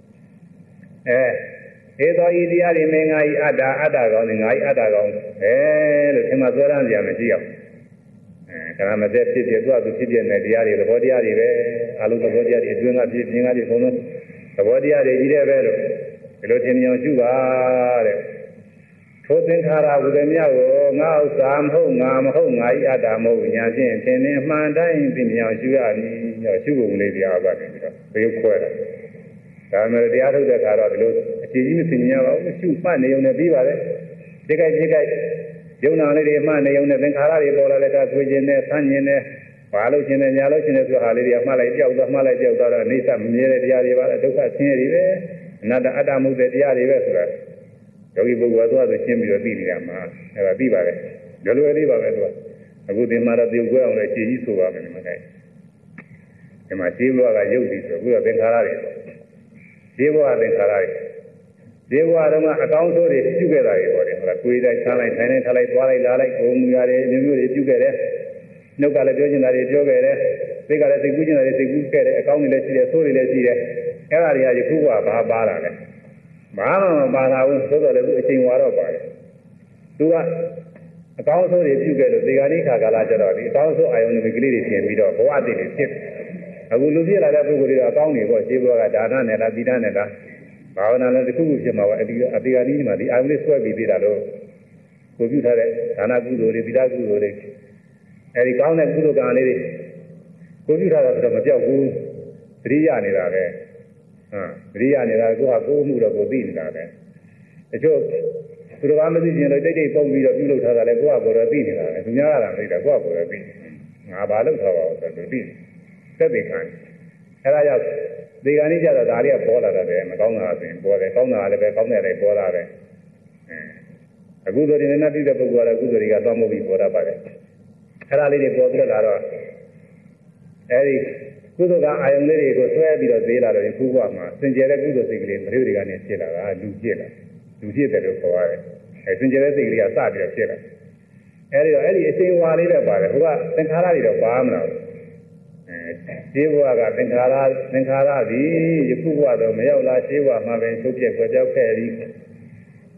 ဧသောဤတရားတွေမင်းငါဤအတ္တကောင်းနေငါဤအတ္တကောင်းလို့ဒီမှာသွဲရမ်းစရာမရှိအောင်ခန္ဓာမသက်ဖြစ်ဖြစ်သူ့အတူဖြစ်ဖြစ်တဲ့တရားတွေသဘောတရားတွေပဲအလုံးသဘောတရားတွေအတွင်းကဖြစ်ပြင်းကဖြစ်ဘုံလုံးသဘောတရားတွေကြီးတဲ့ပဲလို့ဒီလိုသင်မြင်ရှုပါတဲ့ထိုသင်္ခါရဝိဒမြကိုငါဥစ္စာမဟုတ်ငါမဟုတ်ငါဤအတ္တမဟုတ်ညာဖြင့်သင်နေအမှန်တိုင်းသင်မြင်ရှုရမည်ရှုပုံလေးတရားပါတယ်ပြီးတော့ဘယ်ခွဲတာဒါမှမဟုတ်တရားထုတ်တဲ့အခါတော့ဒီလိုအခြေကြီးမသိမြင်ရပါဘူးရှုမှတ်နေုံနဲ့ပြီးပါတယ်ဒီကိစ္စယုံနာလေးတွေမှတ်နေုံနဲ့သင်္ခါရတွေပေါ်လာတဲ့အခါဆွေးခြင်းနဲ့ဆန်းခြင်းနဲ့ဘာလို့ခြင်းနဲ့ညာလို့ခြင်းနဲ့ဆိုဟာလေးတွေမှတ်လိုက်ကြောက်တော့မှတ်လိုက်ကြောက်တော့အိဋ္ဌမမြဲတဲ့တရားတွေပါလားဒုက္ခဆင်းရဲတွေပဲအနတ္တအတ္တမှုတဲ့တရားတွေပဲဆိုတာယောဂီပုဂ္ဂိုလ်ကသွားဆိုရှင်းပြီးတော့သိနေရမှာအဲ့ဒါသိပါတယ်လွယ်သေးပါပဲသူကအခုဒီမှာတော့ပြုတ်ကွဲအောင်လည်းခြေကြီးဆိုပါမယ်ဒီမှာကဲဒီမှာခြေဘဝကရုပ်ပြီးဆိုအခုတော့သင်္ခါရတွေခြေဘဝသင်္ခါရတွေခြေဘဝတုန်းကအကောင်းဆုံးတွေပြုခဲ့တာတွေပေါ့တယ်ဟုတ်လားကိုယ်တိုင်းထားလိုက်ထိုင်တိုင်းထားလိုက်သွားလိုက်လာလိုက်ကိုယ်မူရတယ်မျိုးမျိုးတွေပြုခဲ့တယ်နှုတ်ကလည်းပြောချင်တာတွေပြောခဲ့တယ်စိတ်ကလည်းစိတ်ကူးချင်တာတွေစိတ်ကူးခဲ့တယ်အကောင်းတွေလည်းရှိတယ်ဆိုးတွေလည်းရှိတယ်အဲ့ဒါတွေကယခုကဘာပါလာလဲဘာမှမပါလာဘူးသို့တော်လည်းသူအချိန်ဝါတော့ပါတယ်သူကအကောင်းဆုံးတွေပြုခဲ့လို့ဒီဂာနိခါကာလကျတော့ဒီအကောင်းဆုံးအာယုန်တွေကလေးတွေပြင်ပြီးတော့ဘဝတည်တွေဖြစ်အခုလူပြည့်လာတဲ့ပုဂ္ဂိုလ်တွေကအကောင်းတွေပေါ့ခြေဘဝကဒါနနဲ့လားသီလနဲ့လားဘာဝနာလည်းတစ်ခုခုဖြစ်မှာပါအဒီဂာနိမှာဒီအာယုန်လေးဆွဲပြီးသေးတာလို့ကိုပြုထားတဲ့ဒါနကုသိုလ်တွေသီလကုသိုလ်တွေအဲဒီကောင်းတဲ့ကုသိုလ်ကံလေးတွေကိုပြုထားတာဆိုတော့မပြောက်ဘူးသတိရနေတာပဲသတိရနေတာကိုကကိုယ်မှုတော့ကိုသိနေတာပဲတချို့သူတော်ဘာမသိခြင်းလို့တိတ်တိတ်ပုံပြီးတော့ပြုလုပ်ထားတာလေကိုကကိုယ်တော့သိနေတာပဲသူများကလည်းသိတာကိုကကိုယ်တော့သိငါဘာလုပ်ထားပါဦးဆိုတော့သိသက်သေခံအဲဒါကြောင့်ဒီကနေ့ကျတော့ဒါလေးကပေါ်လာတာပဲမကောင်းတာဆိုရင်ပေါ်တယ်ကောင်းတာလည်းပဲကောင်းတယ်လည်းပေါ်လာတယ်အခုဆိုဒီနေ့သိတဲ့ပုဂ္ဂိုလ်ကကုသိုလ်တွေကသွားမှုပြီးပေါ်တာပါတယ်အဲဒါလေးတွေပေါ်ပြီးတော့လာတော့အဲဒီကုသိုလ်ကအာယုန်လေးတွေကိုဆွဲပြီးတော့သေးလာတော့ခုဘဝမှာစင်ကြယ်တဲ့ကုသိုလ်စိတ်ကလေးမတွေတွေကနေဖြစ်လာတာလူဖြစ်တယ်လို့ခေါ်ရတယ်အဲစင်ကြယ်တဲ့စိတ်ကလေးကစပြီးတော့ဖြစ်လာအဲဒီတော့အဲ့ဒီအချိန်ဝါလေးလည်းပါတယ်ဟိုကသင်္ခါရတွေတော့ပါမလားရှင်းဘဝကသင်္ခါရသည်ယခုဘဝတော့မရောက်လားရှင်းဘဝမှာပဲချုပ်ပြက်ကြောက်ခဲ့ပြီး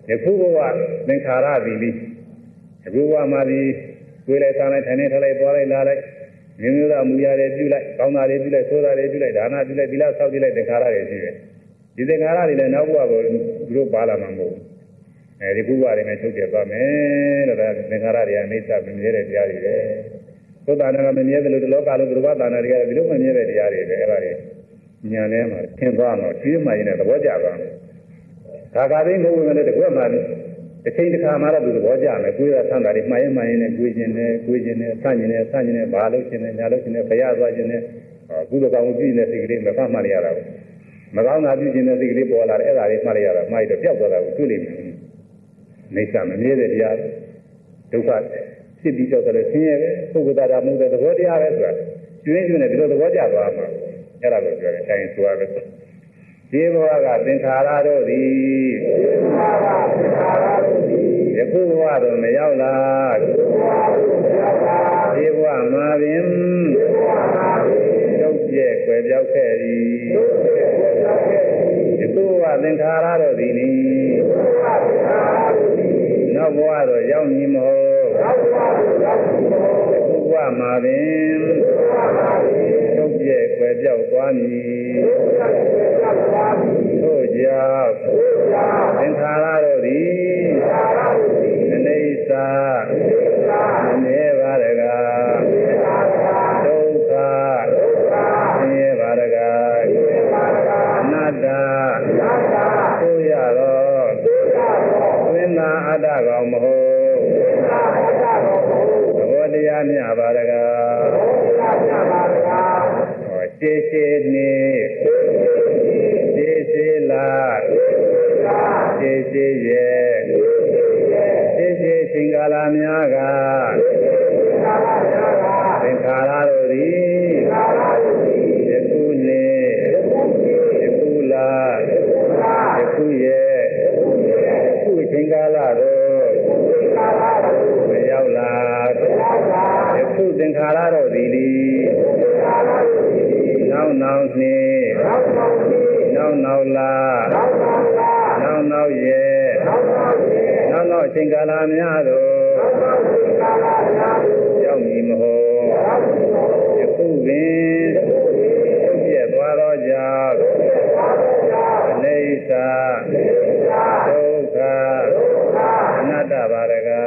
ယခုဘဝသင်္ခါရသည်လိယခုဘဝမှာဒီကိုယ်လိုက်စားလိုက်ထိုင်နေထိုင်လိုက်သွားလိုက်လာလိုက်မျိုးသားမူရတွေပြုလိုက်ကောင်းတာတွေပြုလိုက်ဆိုးတာတွေပြုလိုက်ဒါနပြုလိုက်သီလဆောက်တည်လိုက်သင်္ခါရတွေရှိတယ်ဒီသင်္ခါရတွေလည်းနောက်ဘဝကိုသူတို့ပါလာမှာမဟုတ်ဘူးအဲဒီဘဝတွေနဲ့ချုပ်ပြသွားမယ်လို့ဒါသင်္ခါရတွေကအနိစ္စမမြဲတဲ့တရားတွေပဲသုတ္တနာကမမြဲတယ်လို့ဒီလောကလုံးဘုရားသာနာတွေကဒီလိုမမြဲတဲ့တရားတွေပဲအဲ့ဒါတွေညာထဲမှာသင်သွားတော့ရှိမှရင်လည်းသဘောကျသွားတယ်ခါခါသိမဟုတ်ဘူးလည်းတကွက်မှတစ်ချိန်တစ်ခါမှတော့သူသဘောကျမယ်ကိုယ်ကဆန်းတာတွေမှန်ရင်မှန်ရင်နဲ့ကိုယ်ကျင်တယ်ကိုယ်ကျင်တယ်ဆန့်ကျင်တယ်ဆန့်ကျင်တယ်ဘာလို့ကျင်တယ်ညာလို့ကျင်တယ်ဘုရားသွားကျင်တယ်ကုသိုလ်ကောင်းမှုပြုနေတဲ့စိတ်ကလေးမဖတ်မှတ်ရတာဘူးမကောင်းတာပြုကျင်တဲ့စိတ်ကလေးပေါ်လာတယ်အဲ့ဒါလေးမှတ်ရတာမှားပြီးတော့ပျောက်သွားတာကိုတွေ့လိမ့်မယ်အိဋ္ဌမမြဲတဲ့တရားဒုက္ခဖြစ်ပြီးတော့လည်းဆင်းရဲပဲပုဂ္ဂိုလ်သားမှုတဲ့သဘောတရားပဲဆိုတာကျွင်းကျွင်းနဲ့ဒီလိုသဘောကျသွားမှာအဲ့ဒါကိုပြောတယ်ဆိုင်ဆိုရပဲဒီဘဝကသင်္ခါရတို့သည်ယခုဘဝသို့မရောက်လာဒီဘဝမှာပင်ရုပ်ပြဲွယ်ပြောက်ခဲ့သည်ယခုဘဝသင်္ခါရတို့သည်နိနောက်ဘဝသို့ရောက်မည်မဟုတ်ယခုဘဝမှာပင်ရုပ်ပြဲွယ်ပြောက်သွားမည်ထို့ကြောင့်သင်္ခါရတို့သည်အနေစာမမြဲပါရကဒုက္ခဆင်းရဲပါရကအနတ္တသို့ရတော့သင်္နာအတ္တကောင်မဟုတ်သဘောတရားမြပါရကရှေးရှေးနေရှေးရှေးလာရှေးရှေးရဲ့ရှေးရှေးချိန်ကာလများကသင်္ခါရတို့သည်ယခုနေ့ယခုလာယခုရဲ့ယခုချိန်ကာလတို့မရောက်လာယခုသင်္ခါရတို့သည်နောက်နောက်နေ့နောက်နောက်လာနောက်နောက်ရဲ့နောက်နောက်ချိန်ကာလများသို့ရောက်မည်မဟုတ်ယခုပင်ပြည့်သွားသောကြောင့်အနေစာဒုက္ခအနတ္တဘာရက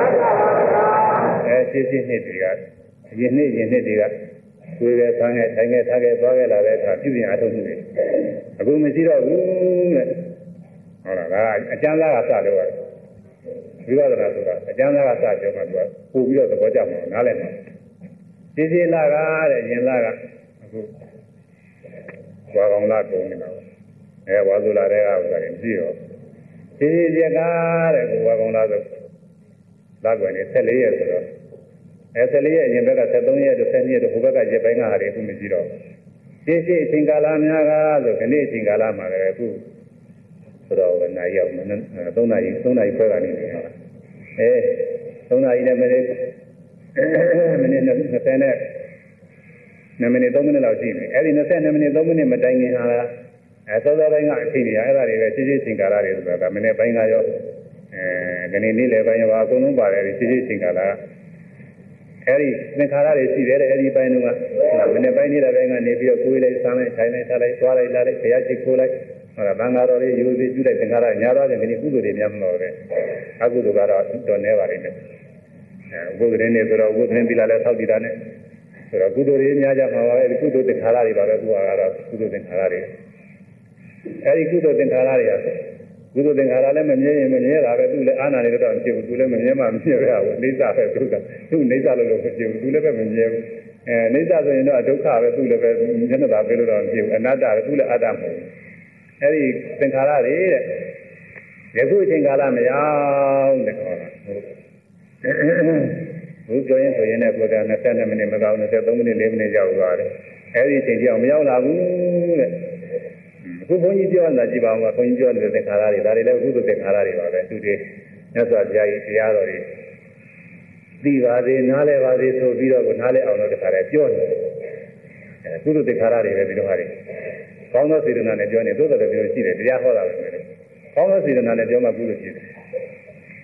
ရှိရှိနှစ်တွေကယင်းနှစ်တွေကကိုယ်ကဆန်းခဲ့ထိုင်ခဲ့ထားခဲ့သွားခဲ့လာတဲ့အခါပြုပြင်အထုတ်မှုတွေအခုမရှိတော့ဘူးတဲ့ဟုတ်လားဒါအကျမ်းသားကစလို့ရတယ်ဝိပဿနာဆိုတာအကျမ်းသားကစပြောမှသူကပို့ပြီးတော့သဘောကျမှာနားလည်မှာစီစီလာကတဲ့ရင်လာကအခုဝါကောင်လာကုန်နေတာဝါစုလာတဲ့ဥစ္စာတွေမရှိတော့စီစီရကတဲ့ကိုဝါကောင်လာဆိုလာကွယ်နေ14ရက်ဆိုတော့14ရက်အရင်ဘက်က73ရက်တို့12ရက်တို့ဟိုဘက်ကရက်ပိုင်းကဟာတွေအခုမရှိတော့ရှေ့အချိန်ကာလများကဆိုခဏအချိန်ကာလမှာလည်းအခုဆိုတော့နိုင်ရောက်3နာရီခွဲကနေနေဟုတ်လား3နာရီနဲ့မိနစ်20နဲ့2မိနစ်3မိနစ်လောက်ရှိနေအဲ့ဒီ22မိနစ်3မိနစ်မတိုင်ခင်ဟာစောစောတိုင်းကအချိန်တွေအဲ့ဒါတွေပဲရှေ့အချိန်ကာလတွေဆိုတာကမိနစ်ပိုင်းကရောခဏနေ့လယ်ပိုင်းရောအကုန်လုံးပါတယ်ရှေ့အချိန်ကာလအဲ့ဒီသင်္ခါရတွေရှိတယ်အဲ့ဒီပိုင်းတော့မနေ့ပိုင်းနေတဲ့ပိုင်းကနေပြီးတော့ကိုယ်လေးဆန်းလိုက်ထိုင်လိုက်ထားလိုက်သွားလိုက်လာလိုက်ဘုရားရှိခိုးလိုက်ဟုတ်လားဘင်္ဂါတော်လေးယူပြီးပြုလိုက်သင်္ခါရညာတော့တယ်ဒီကုသိုလ်တွေများမလို့ပဲအကုသိုလ်ကတော့တော်နေပါလိမ့်မယ်ဘုရားရှင်နေဆိုတော့ဘုရားရှင်ပြလာလဲဆောက်တည်တာနဲ့ဆိုတော့ကုသိုလ်တွေများကြမှာပါပဲကုသိုလ်သင်္ခါရတွေပါပဲသူကတော့ကုသိုလ်သင်္ခါရတွေအဲ့ဒီကုသိုလ်သင်္ခါရတွေကကုသိုလ်သင်္ခါရလည်းမမြဲရင်မမြဲတာပဲသူလည်းအာနာနေတော့မရှိဘူးသူလည်းမမြဲမှမမြဲပဲဟာအိဋ္ဌပဲသူကသူအိဋ္ဌလို့လို့မရှိဘူးသူလည်းပဲမမြဲဘူးအိဋ္ဌဆိုရင်တော့ဒုက္ခပဲသူလည်းပဲမျက်နှာသာပဲလို့တော့မရှိဘူးအနတ္တပဲသူလည်းအတ္တမဟုတ်ဘူးအဲ့ဒီသင်္ခါရတွေတဲ့ယခုအချိန်ကာလမရောက်တဲ့ခေါ်တာဟုတ်ဘုပြောရင်ဆိုရင်လည်းကိုယ်က22မိနစ်မကောင်း23မိနစ်4မိနစ်ရောက်သွားတယ်အဲ့ဒီအချိန်ကြောင်မရောက်လာဘူးတဲ့အခုဘုန်းကြီးပြောတာကြည့်ပါဦးဘုန်းကြီးပြောတဲ့သင်္ခါရတွေဒါတွေလည်းကုသိုလ်သင်္ခါရတွေပါပဲသူတွေမြတ်စွာဘုရားကြီးတရားတော်တွေသိပါစေနားလဲပါစေဆိုပြီးတော့နားလဲအောင်လို့တခါတည်းပြောတယ်ကုသိုလ်သင်္ခါရတွေပဲဒီလိုဟာတွေကောင်းသောစေတနာနဲ့ပြောနေသို့တော်လည်းပြောရှိတယ်တရားဟောတာပဲကောင်းသောစေတနာနဲ့ပြောမှကုသိုလ်ဖြစ်တယ်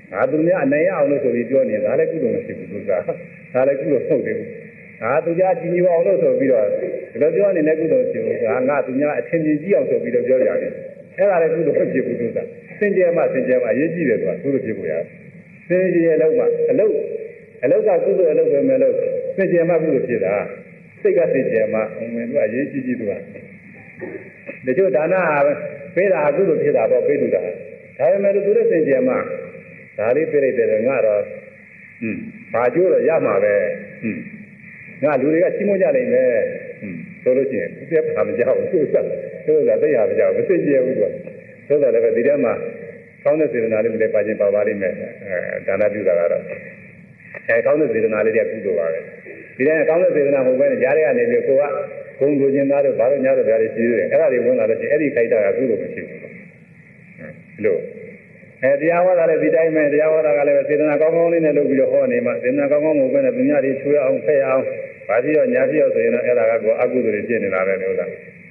ငါသူများအနေရအောင်လို့ဆိုပြီးပြောနေဒါလည်းကုသိုလ်မရှိဘူးသူကဒါလည်းကုသိုလ်ဟုတ်တယ်ငါသူများကြည်ညိုအောင်လို့ဆိုပြီးတော့ဒီလိုပြောနေလည်းကုသိုလ်ရှိဘူးငါသူများအထင်ကြီးအောင်ဆိုပြီးတော့ပြောကြတယ်အဲ့ဒါလည်းကုသိုလ်ဖြစ်ဘူးသူကစင်ကြယ်မှအရေးကြီးတယ်သူကကုသိုလ်ဖြစ်ဖို့ရတယ်စင်ကြယ်အလုပ်ကကုသိုလ်အလုပ်ပဲမဲ့လို့စင်ကြယ်မှကုသိုလ်ဖြစ်တာစိတ်ကစင်ကြယ်မှဝင်သူအရေးကြီးသူကတချို့ဒါနပေးတာကုသိုလ်ဖြစ်တာပေါ့ပေးသူတာဒါပေမဲ့သူတို့စင်ကြယ်မှဒါလေးပြလိုက်တယ်ငါတော့ဘာကျိုးတော့ရမှာပဲငါလူတွေကချီးမွမ်းကြနိုင်မယ်ဆိုလို့ရှိရင်သူကဘာမကြောက်ဘူးသူကသိရမကြောက်မသိကြဘူးသူကသို့တော်လည်းဒီထဲမှာကောင်းတဲ့စေတနာလေးတွေပါခြင်းပါပါလိမ့်မယ်ဒါနပြုတာကတော့ကောင်းတဲ့စေတနာလေးတွေကုသိုလ်ပါပဲဒီထဲကောင်းတဲ့စေတနာမဟုတ်ဘဲနဲ့ကြားရကနေပြီးကိုကဂုံလူချင်းသားတို့ဘာလို့ညာတို့ဓာတ်တွေရှိသေးတယ်အဲ့ဒါတွေဝင်လာလို့ရှိရင်အဲ့ဒီခိုက်တာကကုသိုလ်မရှိဘူးလို့တရားဟောတာလည်းဒီတိုင်းပဲတရားဟောတာကလည်းစေတနာကောင်းကောင်းလေးနဲ့လုပ်ပြီးတော့ဟောနေမှစေတနာကောင်းကောင်းမဟုတ်ဘဲနဲ့သူများတွေချွေးအောင်ဖဲ့အောင်ဘာဖြစ်ရောညာဖြစ်ရောဆိုရင်တော့အဲ့ဒါကတော့အကုသိုလ်တွေဖြစ်နေတာပဲလို့လား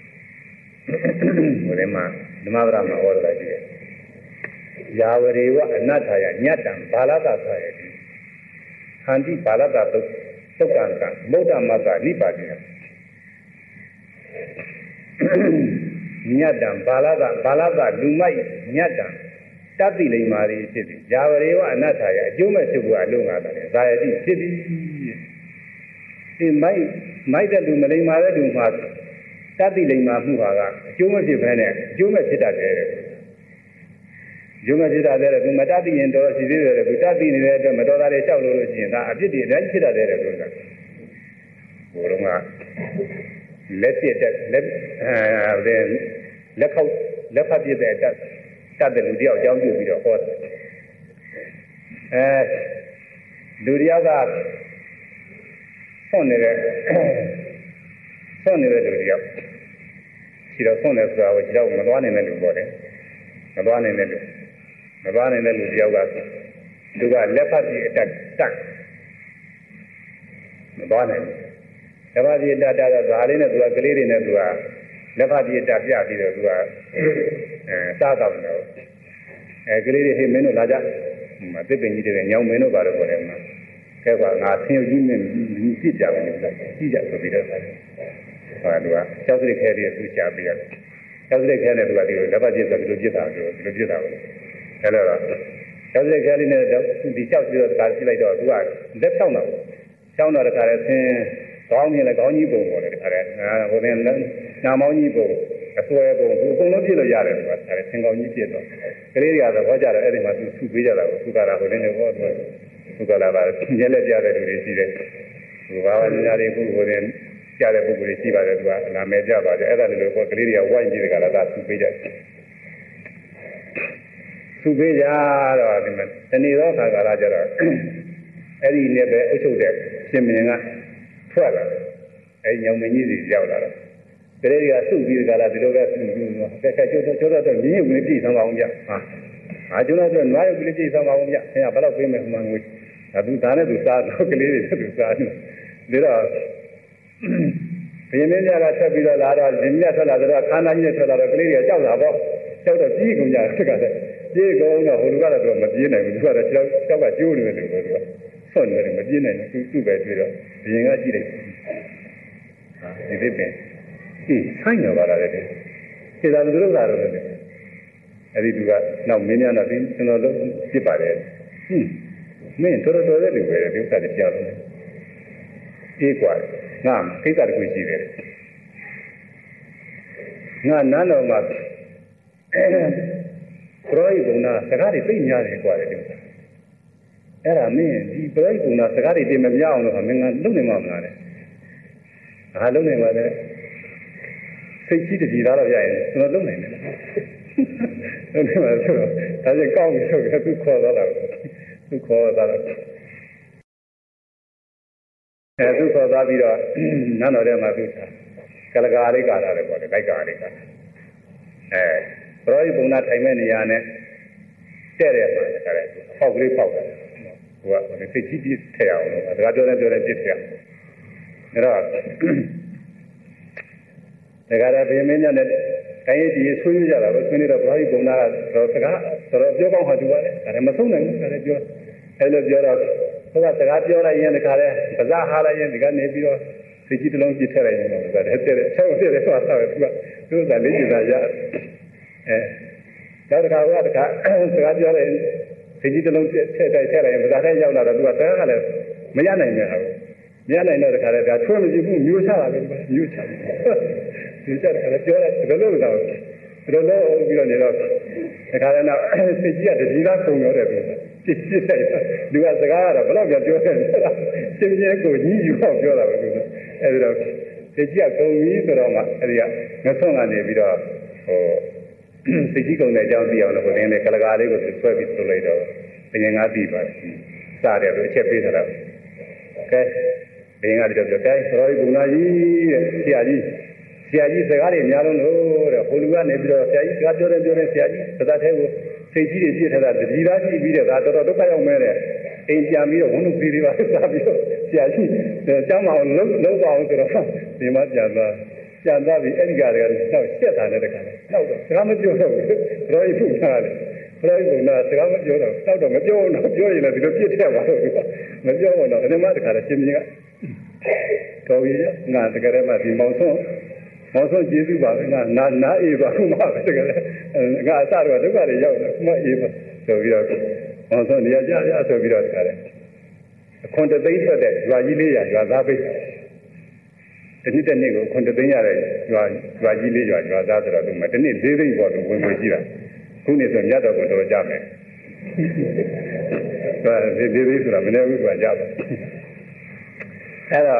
ဟိုထဲမှာဓမ္မပဒမှာဟောတာရှိတယ်ယာဝရေဝအနတ္ထာယညတ္တံဘာလတသာယေတိဟန္တိဘာလတသုတ်ကံကမௌဒ္ဓမကနိပါတိယညတ္တံဘာလတလူမိုက်ညတ္တံတတိလိမ္မာရီဖြစ်သည်ယာဝရေဝအနတ္ထာယအကျိုးမဲ့ဖြစ်ဖို့အလုံးငါတယ်ဇာယတိဖြစ်သည်ဒီမိုက်တဲ့လူမလိမ္မာတဲ့လူမှာတတိလိမ္မာမှုဟာကအကျိုးမဖြစ်ဘဲနဲ့အကျိုးမဲ့ဖြစ်တတ်တယ်ကျိုးမဲ့ဖြစ်တတ်တယ်သူမတတ်သိရင်တော့ရှိသေးတယ်သူတတ်သိနေတဲ့အတွက်မတော်တာတွေလျှောက်လို့ရှိရင်ဒါအဖြစ်တွေအတိုင်းဖြစ်တတ်တယ်လို့ဆိုတာဘုရုံးကလက်ပြတဲ့လက်ဖတ်ပြတဲ့တတ်တဲ့လူတယောက်အကြောင်းပြုပြီးတော့ဟောတယ်လူတယောက်ကဆွနေတဲ့လူတယောက်ခြေတော်ဆွနေဆိုတာကိုခြေတော်မသွားနိုင်တဲ့လူပေါ့လေမသွားနိုင်တဲ့လူတယောက်ကသူကလက်ဖတ်ပြီးအတက်မသွားနိုင်ဘူးလက်ဖတ်ပြီးတက်တော့ဒါလေးနဲ့သူကကလေးတွေနဲ့သူကလက်ဖတ်ပြီးတက်ပြပြီးတော့သူကစားတော့တယ်ကလေးတွေဟေးမင်းတို့လာကြမသစ်ပင်ကြီးတွေညောင်မင်းတို့ပါတော့ပေါ့လေမှာခဲကငါဆင်းရုပ်ကြီးနဲ့ပြစ်ကြတယ်လို့ကြည့်ကြဆိုပြီးတော့ဟာသူကကျောက်စရိတ်ခဲတွေသူချပြီးတော့ကျောက်စရိတ်ခဲနဲ့သူကဒီလက်ပတ်ပြစ်ဆိုဒီလိုပြစ်တာဆိုဒီလိုပြစ်တာပဲအဲတော့ကျောက်စရိတ်ခဲလေးနဲ့ဒီကျောက်ပြီးတော့တခါပြစ်လိုက်တော့သူကလက်ဖြောင်းတော့တခါလဲဆင်းကောင်းမြင်လဲကောင်းကြီးပုံပေါ်တယ်တခါလဲဟိုတင်နာမောင်းကြီးပုံအစွဲပုံသူအကုန်လုံးပြစ်လို့ရတယ်သူကအဲဆင်းကောင်းကြီးပြစ်တော့ကလေးတွေကသဘောကျတော့အဲ့ဒီမှာသူစုပေးကြတာကိုသူကလာဟိုတင်နေတော့သူကလာပါရဲလက်ပြတဲ့လူတွေရှိတယ်ဟိုဘာဝညာတွေကိုဟိုတင်ကြတဲ့ပုဂ္ဂိုလ်တွေရှိပါတယ်သူကနာမည်ကြပါတယ်အဲ့ဒါလည်းလို့ကလေးတွေကဝိုင်းကြည့်တဲ့ကလာသာသူပေးကြတယ်သူပေးကြတော့ဒီမှာတဏီသောခါကာလကျတော့အဲ့ဒီနဲ့ပဲအုပ်ချုပ်တဲ့ရှင်မင်းကထွက်လာတယ်အဲ့ညောင်မင်းကြီးစီရောက်လာတော့ကလေးတွေကစုပြီးတဲ့ကလာဒီလိုပဲစုပြီးတော့ကျိုးတော့မြင်းဝင်ပြည်ဆောင်အောင်ကြဟာကျိုးတော့နွားရုပ်ကလေးပြည်ဆောင်အောင်ကြခင်ဗျာဘယ်တော့ပေးမယ်မှငွေဒါသူဒါနဲ့သူစားတော့ကလေးတွေသူစားတယ်ဒါတော့ဘင်းမင်းကြီးကဆက်ပြီးတော့လာတော့ဒီမြတ်ထွက်လာတော့ခန္ဓာကြီးနဲ့ထွက်လာတော့ကလေးတွေကကြောက်တာပေါ့ကြောက်တော့ကြီးကုန်ကြတယ်ကတည်းကပြေးကုန်တော့ဟိုလူကတော့မပြေးနိုင်ဘူးသူကတော့ကြောက်ကကျိုးနေတယ်လို့ပြောသူကဆွတ်နေတယ်မပြေးနိုင်ဘူးသူ့ပဲတွေ့တော့ဘင်းကကြည့်လိုက်ဒီသစ်ပင်ဆိုင်နေပါလားတဲ့ဒီသာလူတို့လာတော့တယ်အဲ့ဒီသူကနောက်မင်းများတော့ဒီကျွန်တော်တို့ပြစ်ပါတယ်မင်းတော်တဲ့လူပဲဒီဥစ္စာတွေကြောက်တယ်အေးกว่าငါကိစ္စတခုရှိတယ်ငါနန်းတော်မှာပရောဟိတ်ဘုံနာစကားတွေသိများတယ်กว่าတယ်ဒီအဲ့ဒါမင်းဒီပရောဟိတ်ဘုံနာစကားတွေသိမများအောင်လို့မင်းကလုံနေမှာမလားတဲ့ဟာလုံနေမှာတဲ့စိတ်ကြီးတည်သားတော့ရရင်ကျွန်တော်လုံနိုင်တယ်လုံနေမှာဆိုတော့ဒါကြီးကောင်းပြီဆိုတော့သူခေါ်တော့တာသူခေါ်တော့သူခေါ်သွားပြီးတော့နန်းတော်ထဲမှာသူကလကာလေးကာတာတယ်ပေါ့လေလိုက်ကာလေးကာပရောဟိတ်ဘုံနာထိုင်မဲ့နေရာနဲ့တဲ့တယ်မှာတခါလေပေါက်ကလေးပေါက်တယ်ဟိုကစိတ်ကြီးကြီးထည့်အောင်လို့ဒါကပြောတယ်ပြစ်ထည့်အောင်အဲ့တော့ဒါကြတဲ့ဗေမင်းညနဲ့တိုင်းရည်ကြီးဆွေးနွေးကြတာပဲဆွေးနွေးတော့ပရောဟိတ်ဘုံနာကတော့စကားတော်ပြောကောင်းဟာတူပါလေဒါလည်းမဆုံးနိုင်ဘူးဒါလည်းပြောအဲ့လိုပြောတော့ဘုရားစကားပြောလိုက်ရင်ဒီခါလဲပဇာဟာလိုက်ရင်ဒီကနေပြီးတော့စိတ်ကြီးတစ်လုံးပြစ်ထည့်လိုက်ရင်တော့ဒါလည်းတဲ့ဆောက်တဲ့ဆိုတာပဲသူကလေးကျင်တာရနောက်တစ်ခါကတခါစကားပြောလိုက်စိတ်ကြီးတစ်လုံးထည့်လိုက်ရင်ပဇာထဲရောက်လာတော့သူကစကားကလည်းမရနိုင်နဲ့ဟာမရနိုင်တော့တခါလဲဒါထွန်းမကြည့်ဘူးမျိုးချတာပဲမျိုးချတယ်မျိုးချတယ်ပြောလိုက်ဘယ်လိုလုပ်တော့ဘယ်လိုလုပ်ပြီးတော့နေတော့တခါလဲတော့စိတ်ကြီးကတတိသားပုံရောတယ်ပြောပြစ်လိုက်လူကစကားကတော့ဘယ်တော့ပြောတယ်ဆိုတာရှင်းရှင်းကိုကြီးယူတော့ပြောတာပဲသူအဲဒီတော့စိတ်ကြီးကကုန်ပြီဆိုတော့မှအဲဒီကငဆုံးကနေပြီးတော့ဟိုစိတ်ကြီးကုန်တဲ့အကြောင်းသိအောင်လို့ဟိုတင်းနဲ့ကလကာလေးကိုဆွဲပြီးထုတ်လိုက်တော့ဘယ်ငါသိပါစတယ်လို့အချက်ပေးထားတာကဲဘယ်ငါတို့ပြောကဲဆိုတော့ဘုရားကြီးတဲ့ဆရာကြီးစကားတွေများလုံးလို့တဲ့ဟိုလူကနေပြီးတော့ဆရာကြီးစကားပြောတယ်ဆရာကြီးပဇာထဲကိုစိတ်ကြီးတွေပြည့်ထတာတတိသားကြည့်ပြီးတဲ့ဒါတော်တော်ဒုက္ခရောက်မဲတဲ့အိမ်ပြန်ပြီးတော့ဝန်လူစီတွေပါစားပြီးတော့ဆရာကြီးကျောင်းမအောင်လုံးပါအောင်ဆိုတော့ဒီမှာပြန်သွားပြီးအဲ့ဒီကတော့ရှက်တာနဲ့တခါတော့စကားမပြောတော့ဘူးဘယ်လိုဖြစ်လာလဲဘယ်လိုလဲစကားမပြောတော့တော့မပြောတော့ပြောရင်လည်းဒီလိုပြစ်ထက်ပါတော့မပြောတော့အဲ့ဒီမှာတခါတော့ရှင်ကြီးကတော်ကြီးငါတကယ်မှဒီမောင်ဆုံးကျေးဇူးပါပဲနာအေးပါခုမှပဲတကယ်ငါအစတော့ဒုက္ခတွေရောက်တယ်မှအေးပါဆိုပြီးတော့မောင်ဆုံးနေရာကြဆိုပြီးတော့တခါတယ်အခွန်တသိန်းထွက်တဲ့ရွာကြီးလေးရွာသားပိတ်တနည်းတစ်နေ့ကိုအခွန်တသိန်းရတဲ့ရွာကြီးလေးရွာသားဆိုတော့သူမှတနည်း၄သိန်းပေါ်သူဝင်ရှိတာခုနေဆိုမြတ်တော်ကိုတော်ကြမယ်ဒါ၄သိန်းဆိုတာမနေဘူးကွာကြပါအဲ့တော့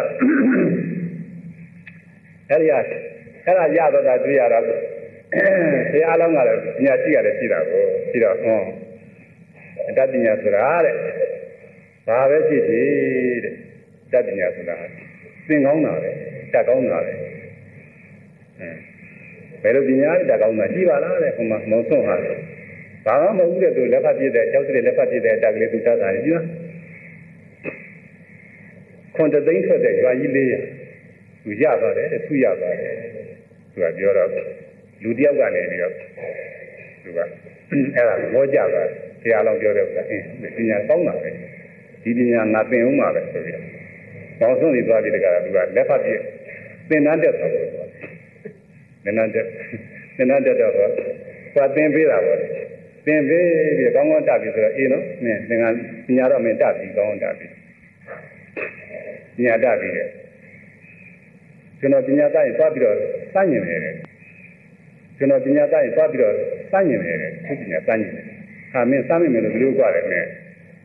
အဲ့ဒါရတော့တာတွေ့ရတော့ဘုရားအလောင်းကလည်းပညာရှိရတယ်ရှိတာကိုရှိတော့အတ္တပညာဆိုတာတဲ့ဘာပဲဖြစ်ဖြစ်တဲ့အတ္တပညာဆိုတာသင်ကောင်းတာပဲတတ်ကောင်းတာပဲဘယ်လိုပညာတတ်ကောင်းတာကြည့်ပါလားတဲ့ဟိုမှာမောင်ဆုံးဟာဘာမှမဟုတ်တဲ့သူလက်ဖက်ပြည့်တဲ့ကြောက်တဲ့လက်ဖက်ပြည့်တဲ့အတ္တကလေးသူတတ်တာကြီးလားခွန်တသိန်းထွက်တဲ့ရွာကြီးလေးသူရပါတယ်သူရပါတယ်သူကပြောတော့လူတယောက်ကနေပြီးတော့သူကအဲ့ဒါမောကြပါဘုရားလောင်းပြောတဲ့ဥစ္စာပညာကောင်းတာပဲဒီပညာငါသင်အောင်ပါပဲဆိုပြီးတော့ဘောင်းဆုံးနေသွားပြီးတကယ်သူကလက်ဖက်ပြည့်သင်္นานတက်သွားတယ်သင်္นานတက်တော့သွားသင်ပေးတာပေါ့သင်ပေးပြီးကောင်းကောင်းတက်ပြီဆိုတော့အေးနော်မင်းသင်္ကန်းပညာတော့မင်းတက်ပြီကောင်းကောင်းတက်ပြီပညာတက်ပြီတဲ့ကျွန်တော်ပညာတက်ရင်သွားပြီးတော့စမ်းကျင်တယ်ကျွန်တော်ပညာတက်ရင်သွားပြီးတော့စမ်းကျင်တယ်သူပညာစမ်းကျင်တယ်ဟာမင်းစမ်းမိမယ်လို့ဘယ်လိုကြွားတယ်မင်း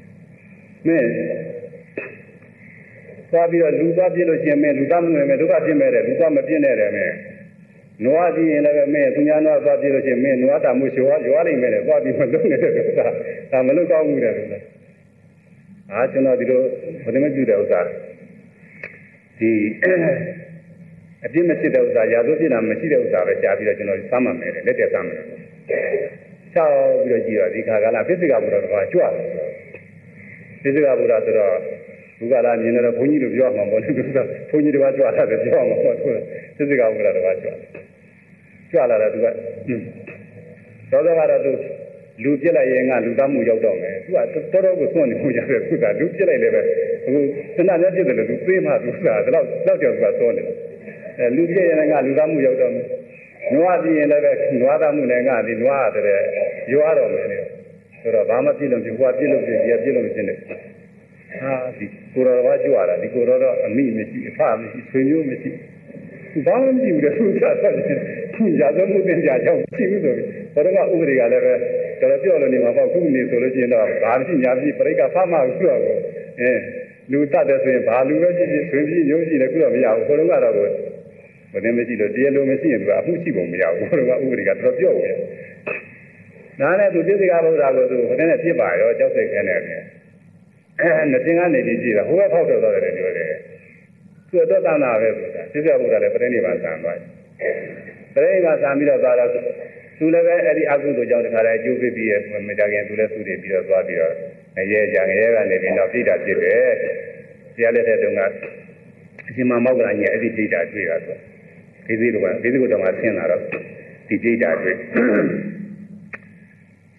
သွားပြီးတော့လူသွားပြည့်လို့ရှင်မင်းလူသားမှုနဲ့ဒုက္ခပြည့်မဲ့တယ်လူသားမပြည့်နဲ့တယ်မင်းနွားကြည့်ရင်လည်းမင်းသူများနွားသွားပြည့်လို့ရှင်မင်းနွားတာမှုရှောရွာလိုက်မယ်တယ်သွားပြီးမလုံးနေတဲ့ဥစ္စာဒါမလုံးကောင်းဘူးတဲ့ဥစ္စာကျွန်တော်ဒီလိုဘယ်လိုမှပြုတဲ့ဥစ္စာဒီအပြစ်မဖြစ်တဲ့ဥစ္စာရာဇဝပြစ်တာမရှိတဲ့ဥစ္စာပဲရှားပြီးတော့ကျွန်တော်စမ်းမှမယ်လက်တက်စမ်းမယ်ချောက်ပြီးတော့ကြည့်တော့ဒီခါကလာဖိစိကဘုရားကကြွတယ်ဖိစိကဘုရားဆိုတော့ဘုရားလာမြင်တော့ဘုန်းကြီးတို့ပြောမှာပေါ့လေသူကဘုန်းကြီးတွေကကြွလာတယ်ပြောမှာပေါ့သူကဖိစိကဘုရားတွေကကြွလာတယ်သူကသောသောကတော့သူလူပြစ်လိုက်ရင်ကလူသားမှုရောက်တော့မယ်သူကတော်တော်ကိုစွန့်နေမှုကြတယ်သူကလူပြစ်လိုက်လည်းပဲအခုသနာနဲ့ပြစ်တယ်လို့သူသေးမှသူကဒါတော့ကြောက်သူကစွန့်နေတယ်လူပြစ်ရင်ကလူသားမှုရောက်တော့မယ်နွားပြစ်ရင်လည်းပဲနွားသားမှုနဲ့ကဒီနွားတဲ့ရွာတော့မယ်လေဆိုတော့ဘာမှပြစ်လို့ပြဟိုကပြစ်လို့ပြဒီကပြစ်လို့ပြနေဒီကိုရောကကြွလာဒီကိုရောတော့အမိမရှိအဖမရှိဆွေမျိုးမရှိဘာမှမရှိဘူးလေသူကရာဇဝမှုတင်ကြကြောင်းရှိဘူးဆိုပြီးဘုရားကဥပဒေကလည်းပဲတော်ပြောလို့နေမှာပေါ့ခုနေဆိုလို့ရှိရင်တော့ဘာမရှိညာမရှိပြိဋကဖတ်မှခုတော့လူတတ်တယ်ဆိုရင်ဘာလူပဲဖြစ်ဖြစ်ဆွေပြီးမျိုးရှိတယ်ခုတော့မရဘူးဘုရားကတော့ဘယ်နဲ့မရှိလို့တရားလုံးမရှိရင်သူကအမှုရှိပုံမရဘူးဘုရားကဥပဒေကတော်ပြောဝင်နားနဲ့သူပြည့်စကားဘုရားကိုသူဘယ်နဲ့ပြစ်ပါရောကြောက်စိတ်ခဲနေတယ်နှစ်တင်ကနေပြီးကြည့်တာဟိုဘက်ဖောက်တော့တယ်ပြောတယ်သူတော့တဏ္ဍာပဲဆိုတာပြည့်စကားဘုရားလည်းပြိဋိနိဗ္ဗာန်ဆံသွားတယ်ပြိဋိနိဗ္ဗာန်ဆံပြီးတော့သွားတော့သူလည်းပဲအဲ့ဒီအကုသိုလ်ကြောင့်တခါတည်းအကျိုးပေးပြီးရမကြခင်သူလည်းသူတွေပြီးတော့သွားပြီးတော့ရဲကြရဲကနေပြီးတော့ပြိတ္တာဖြစ်တယ်ဆရာလက်ထက်တုန်းကအရှင်မမောက္ကလကြီးအဲ့ဒီပြိတ္တာတွေ့တာဆိုဒီစည်းကတော့ဆင်းလာတော့ဒီပြိတ္တာတွေ့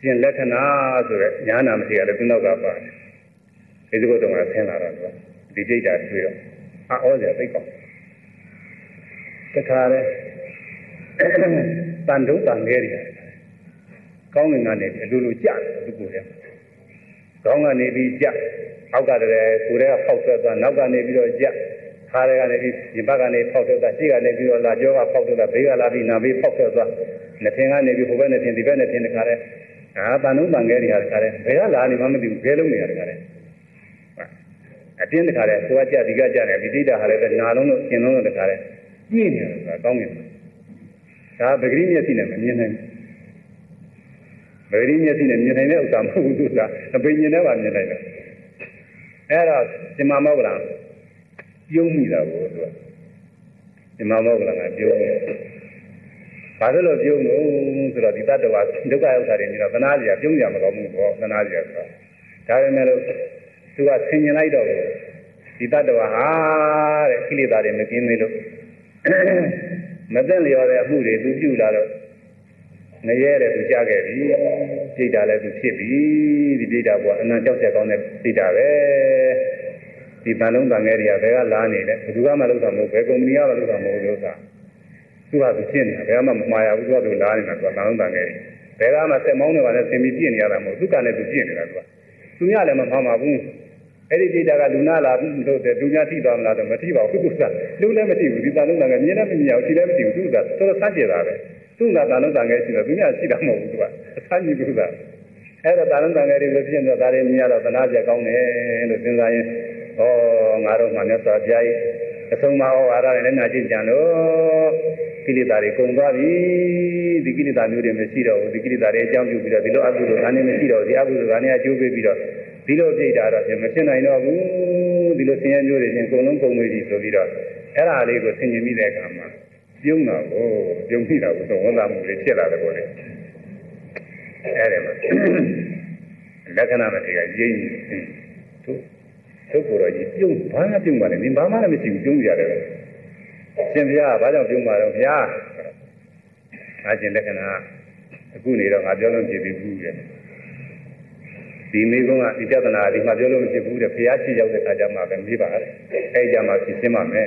ရှင်လက္ခဏာဆိုတဲ့ညာနာမထေရလည်းသူနောက်ကပါတယ်ဒီကုတ်တော်ကဆင်းလာတော့ဒီဒိဋ္ဌာတွေ့တော့အောစရာသိကောင်းတခါလဲတန်တုံးတန်ငယ်ရတယ်ကောင်းငင်ကနေအလိုလိုကြတယ်သူကိုယ်ရဲ့ကောင်းကနေပြီးကြအောက်ကတည်းကကိုယ်ရဲ့ဖောက်ဆွဲသွားနောက်ကနေပြီးတော့ကြခါရကနေပြီးဒီဘက်ကနေဖောက်ဆွဲသွားရှေ့ကနေပြီးတော့လာကြောကဖောက်ဆွဲသွားဘေးကလာပြီးနာဘေးဖောက်ဆွဲသွားနှစ်ထင်ကနေပြီးဟိုဘက်နှစ်ထင်ဒီဘက်နှစ်ထင်တခါလဲတန်တုံးတန်ငယ်ရတယ်ခါလဲဘယ်ကလာနေမှမသိဘူးဘယ်လုံးနေရတယ်ခါလဲအတင်းတခါလဲကိုယ်ကကြဒီကကြတယ်ဒီဒိဋ္ဌာဟာလည်းနာလုံးလို့ရှင်းလုံးလို့တခါလဲပြည့်နေတယ်ဆိုတာကောင်းနေတယ်ဒါပဂရိမျက်စိနဲ့မမြင်နိုင်ဘူးပဂရိမျက်စိနဲ့မြင်နိုင်တဲ့ဥစ္စာမဟုတ်ဘူးသူကအပင်မြင်တဲ့ပါမြင်နိုင်တယ်အဲ့တော့ဒီမှာမောက္ကလံပြုံးမိတာကိုသူကဒီမှာမောက္ကလံကပြုံးမိဘာလို့ပြုံးလို့ဆိုတော့ဒီတတ္တဝါဒုက္ခဥစ္စာတွေနေတော့သနာစရာပြုံးကြမကောင်းဘူးပေါ့သနာစရာဆိုတော့ဒါပေမဲ့လို့သူကဆင်ញင်လိုက်တော့ဒီတတ္တဝါဟာတဲ့ကိလေသာတွေမကင်းသေးလို့မသိလျော်တဲ့အမှုတွေသူပြုလာတော့ငရဲတဲ့သူကြားခဲ့ပြီဒိဋ္ဌာလည်းသူဖြစ်ပြီဒီဒိဋ္ဌာကအနန္တကြောက်ဆက်ကောင်းတဲ့ဒိဋ္ဌာပဲဒီတန်လုံးတန်ငယ်တွေကဘယ်ကလာနေလဲဘယ်သူကမှလုပ်တာမဟုတ်ဘယ်ကုမ္ပဏီကမှလုပ်တာမဟုတ်လို့သာသူကသူဖြစ်နေတာဘယ်မှမမှားရဘူးသူကသူလာနေတာသူကတန်လုံးတန်ငယ်တွေဘယ်ကမှစက်မောင်းနေပါနဲ့ဆင်ပြီးပြည့်နေရတာမဟုတ်သူကလည်းသူပြည့်နေတာသူကသူများလည်းမမှားပါဘူးအဲ့ဒီဒိဋ္ဌာကလူနာလာလို့တဲ့လူများထိသွားမလားတော့မထိပါဘူးသူကလူလည်းမထိဘူးဒီတန်လုံးတန်ငယ်မြင်လည်းမမြင်အောင်ထိလည်းမထိဘူးသူကတော်တော်ဆန်းကျင်တာပဲသူကတန်လုံးတန်ငယ်ရှိတော့သူများရှိတာမဟုတ်ဘူးသူကအဆန်းကြီးသူကအဲ့တော့တန်လုံးတန်ငယ်တွေလို့ဖြစ်နေတော့ဒါတွေမြင်ရတော့သနာပြကောင်းတယ်လို့စဉ်းစားရင်ဩငါတို့မှမြတ်စွာဘုရားကြီးအဆုံးမဩဝါဒနဲ့လည်းနာကျင့်ကြံလို့ကိလေသာတွေကုန်သွားပြီဒီကိလေသာမျိုးတွေမရှိတော့ဘူးဒီကိလေသာတွေအကြောင်းပြုပြီးတော့ဒီလိုအကုသိုလ်ကံတွေမရှိတော့ဒီအကုသိုလ်ကံတွေအကျိုးပေးပြီးတော့ဒီလိုပြိတ္တာတော့မဖြစ်နိုင်တော့ဘူးဒီလိုဆင်းရဲမျိုးတွေချင်းအကုန်လုံးကုန်ပြီဆိုပြီးတော့အဲ့ဒါလေးကိုဆင်ခြင်မိတဲ့အခါမှာပြုံးတာကိုပြုံးမိတာကိုဝန်သာမှုတွေဖြစ်လာတယ်ပေါ့လေအဲ့ဒါမှာလက္ခဏာမတွေကရင်းသူကိုယ်တော်ကြီးပြုံးဘာမှပြုံးပါနဲ့နင်ဘာမှလည်းမရှိဘူးပြုံးရတယ်ရှင်ဘုရားဘာကြောင့်ပြုံးပါတော့ဘုရားအားချင်းလက္ခဏာအခုနေတော့ငါပြောလို့ဖြစ်ပြီးဘူးရဲ့ဒီမိကုန်းကဒီပြဿနာဒီမှာပြောလို့မဖြစ်ဘူးတဲ့ဘုရားရှိရောက်တဲ့အခါကျမှပဲမေးပါတယ်အဲ့ကြမှာဖြစ်ရှင်းပါမယ်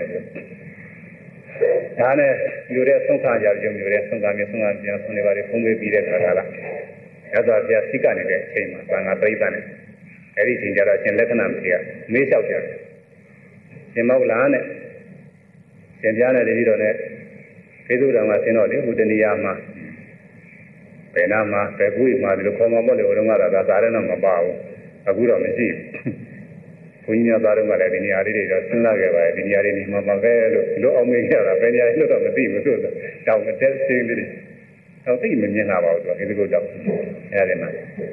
ဒါနဲ့မျိုးတဲ့သုံးခါကြပြုံးမျိုးတဲ့သုံးခါမျိုးသုံးခါပြန်ဆုံးနေပါလေဖုံးပေးပြီးတဲ့ခါကလာရသော်ဘုရားစိကနေတဲ့အချိန်မှာဘာငါပြိဿနဲ့အဲ့ဒီချိန်ကျတော့အရှင်လက္ခဏာမရှိကမေးလျှောက်ကြတယ်ရှင်မောက္ကလန်နဲ့ရှင်ပြားနဲ့တတိတော်နဲ့ဖေသုတော်မှာဆင်းတော့လေဘုဒ္ဓနေရာမှာဘယ်နာမှာဘယ်ကူမှာဒီလိုခေါ်မှာပေါ့လေဘုရားကသာသာလည်းတော့မပါဘူးအခုတော့မရှိဘူးဘုန်းကြီးများသားတို့ကလည်းဒီနေရာလေးတွေတော့စဉ်းစားခဲ့ပါတယ်ဒီနေရာလေးနေမှာပါပဲလို့လို့အောင်မေးကြတာဘယ်နေရာလို့တော့မသိဘူးဆိုတော့တောင်းတဲ့စင်းလေးတော့သိမမြင်လာပါဘူးသူကဒီလိုတော့အဲ့ဒီမှာ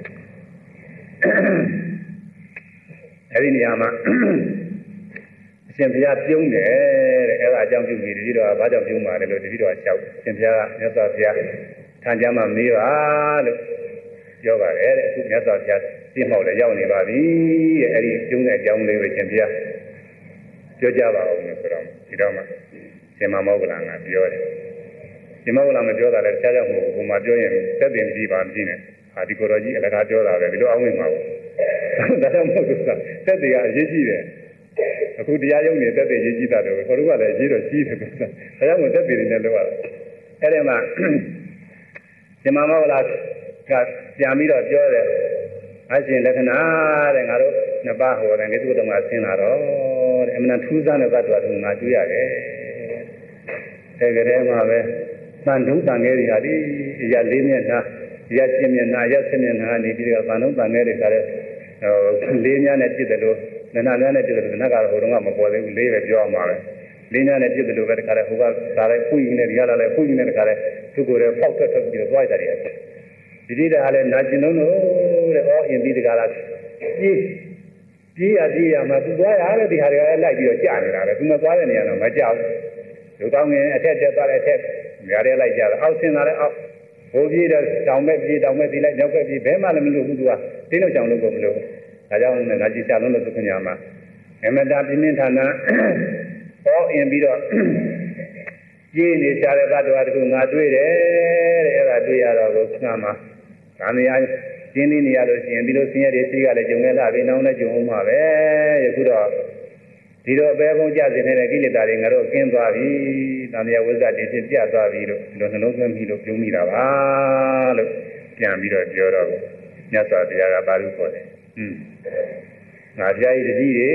အဲ့ဒီနေရာမှာအရှင်ဘုရားပြုံးတယ်တဲ့အဲ့ဒါအကြောင်းပြုပြီးတတိတော်ကဘာကြောင့်ပြုံးပါလဲလို့တတိတော်ကလျှောက်အရှင်ဘုရားကမြတ်စွာဘုရားထံကြမှာမေးပါလို့ပြောပါတယ်တဲ့အခုမြတ်စွာဘုရားပြင်းမောက်လည်းရောက်နေပါပြီတဲ့အဲ့ဒီပြုံးတဲ့အကြောင်းလေးကိုအရှင်ဘုရားပြောကြပါဦးလို့ဆိုတော့ဒီတော့မှရှင်မမောက္ကလန်ကပြောတယ်ရှင်မောက္ကလန်မပြောတာလည်းတခြားကြောင့်မဟုတ်ဘူးကိုမှပြောရင်သက်တင်ကြည့်ပါမကြည့်နဲ့ဟာဒီကိုတော်ကြီးအလကားပြောတာပဲဒီလိုအောင်းဝင်မှာပေါ့ဒါကြောင့်မဟုတ်ဘူးသက်တွေကအရေးကြီးတယ်အခုတရားရုံးနေသက်တွေရေးကြည့်တာတော့ခေါ်တို့ကလည်းရေးတော့ကြီးတယ်ဒါကြောင့်မို့သက်တွေနဲ့လောက်ရတာအဲ့ဒီမှာရှင်မမောက္ကလန်ကပြန်ပြီးတော့ပြောတယ်အရှင်လက္ခဏာတဲ့ငါတို့နှစ်ပါးဟောတယ်ကိသုတ္တမဆင်းလာတော့တဲ့အမှန်ထူးဆန်းတဲ့သတ္တဝါတို့ငါတွေ့ရတယ်တဲ့ကလေးမှာပဲတန်ထုံးတန်ငယ်တွေဟာဒီအရာလေးမျက်နှာအရာရှင်းမျက်နှာအရာဆင်းမျက်နှာနေပြီးတော့တန်ထုံးတန်ငယ်တွေကလည်းလေးများနဲ့ပြည့်တယ်လို့နနာများနဲ့ပြည့်တယ်လို့နတ်ကတော့ဟိုတုန်းကမပေါ်သေးဘူးလေးပဲပြောအောင်ပါပဲလေးများနဲ့ပြည့်တယ်လို့ပဲတခါတည်းဟိုကဒါလည်းဖွင့်ရင်းနဲ့ဒီကလာလည်းဖွင့်ရင်းနဲ့တခါတည်းသူ့ကိုယ်လည်းပေါက်ထွက်ပြီးတော့သွားကြတယ်ဒီတိတာလည်းနာကျင်လုံးလို့တဲ့ဩအင်းပြီးတကားလားပြေးရမှာသူသွားရတဲ့ဒီဟာတွေကလည်းလိုက်ပြီးတော့ကြာနေတာပဲသူမသွားတဲ့နေရာတော့မကြောက်လူကောင်းငင်အထက်တက်သွားတဲ့အထက်နေရာတွေလိုက်ကြတာအောက်ဆင်းလာတဲ့အောက်ဘိုးပြေးတော့တောင်ဘက်ပြေးတောင်ဘက်ဒီလိုက်နောက်ဘက်ပြေးဘဲမှလည်းမလို့ဘူးသူကတင်းလို့ကြောင်လို့ကိုမလို့ဒါကြောင့်လည်းငါကြည့်ချလုံးလို့သူခင်ဗျာမှာအမတာပြင်းပြင်းထန်ထန်ဩအင်းပြီးတော့ပြေးနေကြတဲ့ဘတ်တော်တခုငါတွေ့တယ်တဲ့အဲ့ဒါတွေ့ရတော့ကိုငါမှာဒါနေရာကျင်းနေနေရလို့ရှိရင်ဒီလိုဆင်းရဲတွေရှိကလည်းဂျုံခဲ့လာပြီးနောက်လည်းဂျုံအောင်မှာပဲယခုတော့ဒီတော့ပဲပုံကြစေနေတဲ့ကိလေသာတွေငါတို့ကျင်းသွားပြီ။သံဃာဝိဇ္ဇာတွေဖြစ်ပြသွားပြီလို့ဒီလိုနှလုံးသွင်းပြီးလို့ပြုံးမိတာပါလို့ပြန်ပြီးတော့ပြောတော့မြတ်စွာဘုရားကပါဠိခေါ်တယ်။ငါဘုရားကြီးတတိတွေ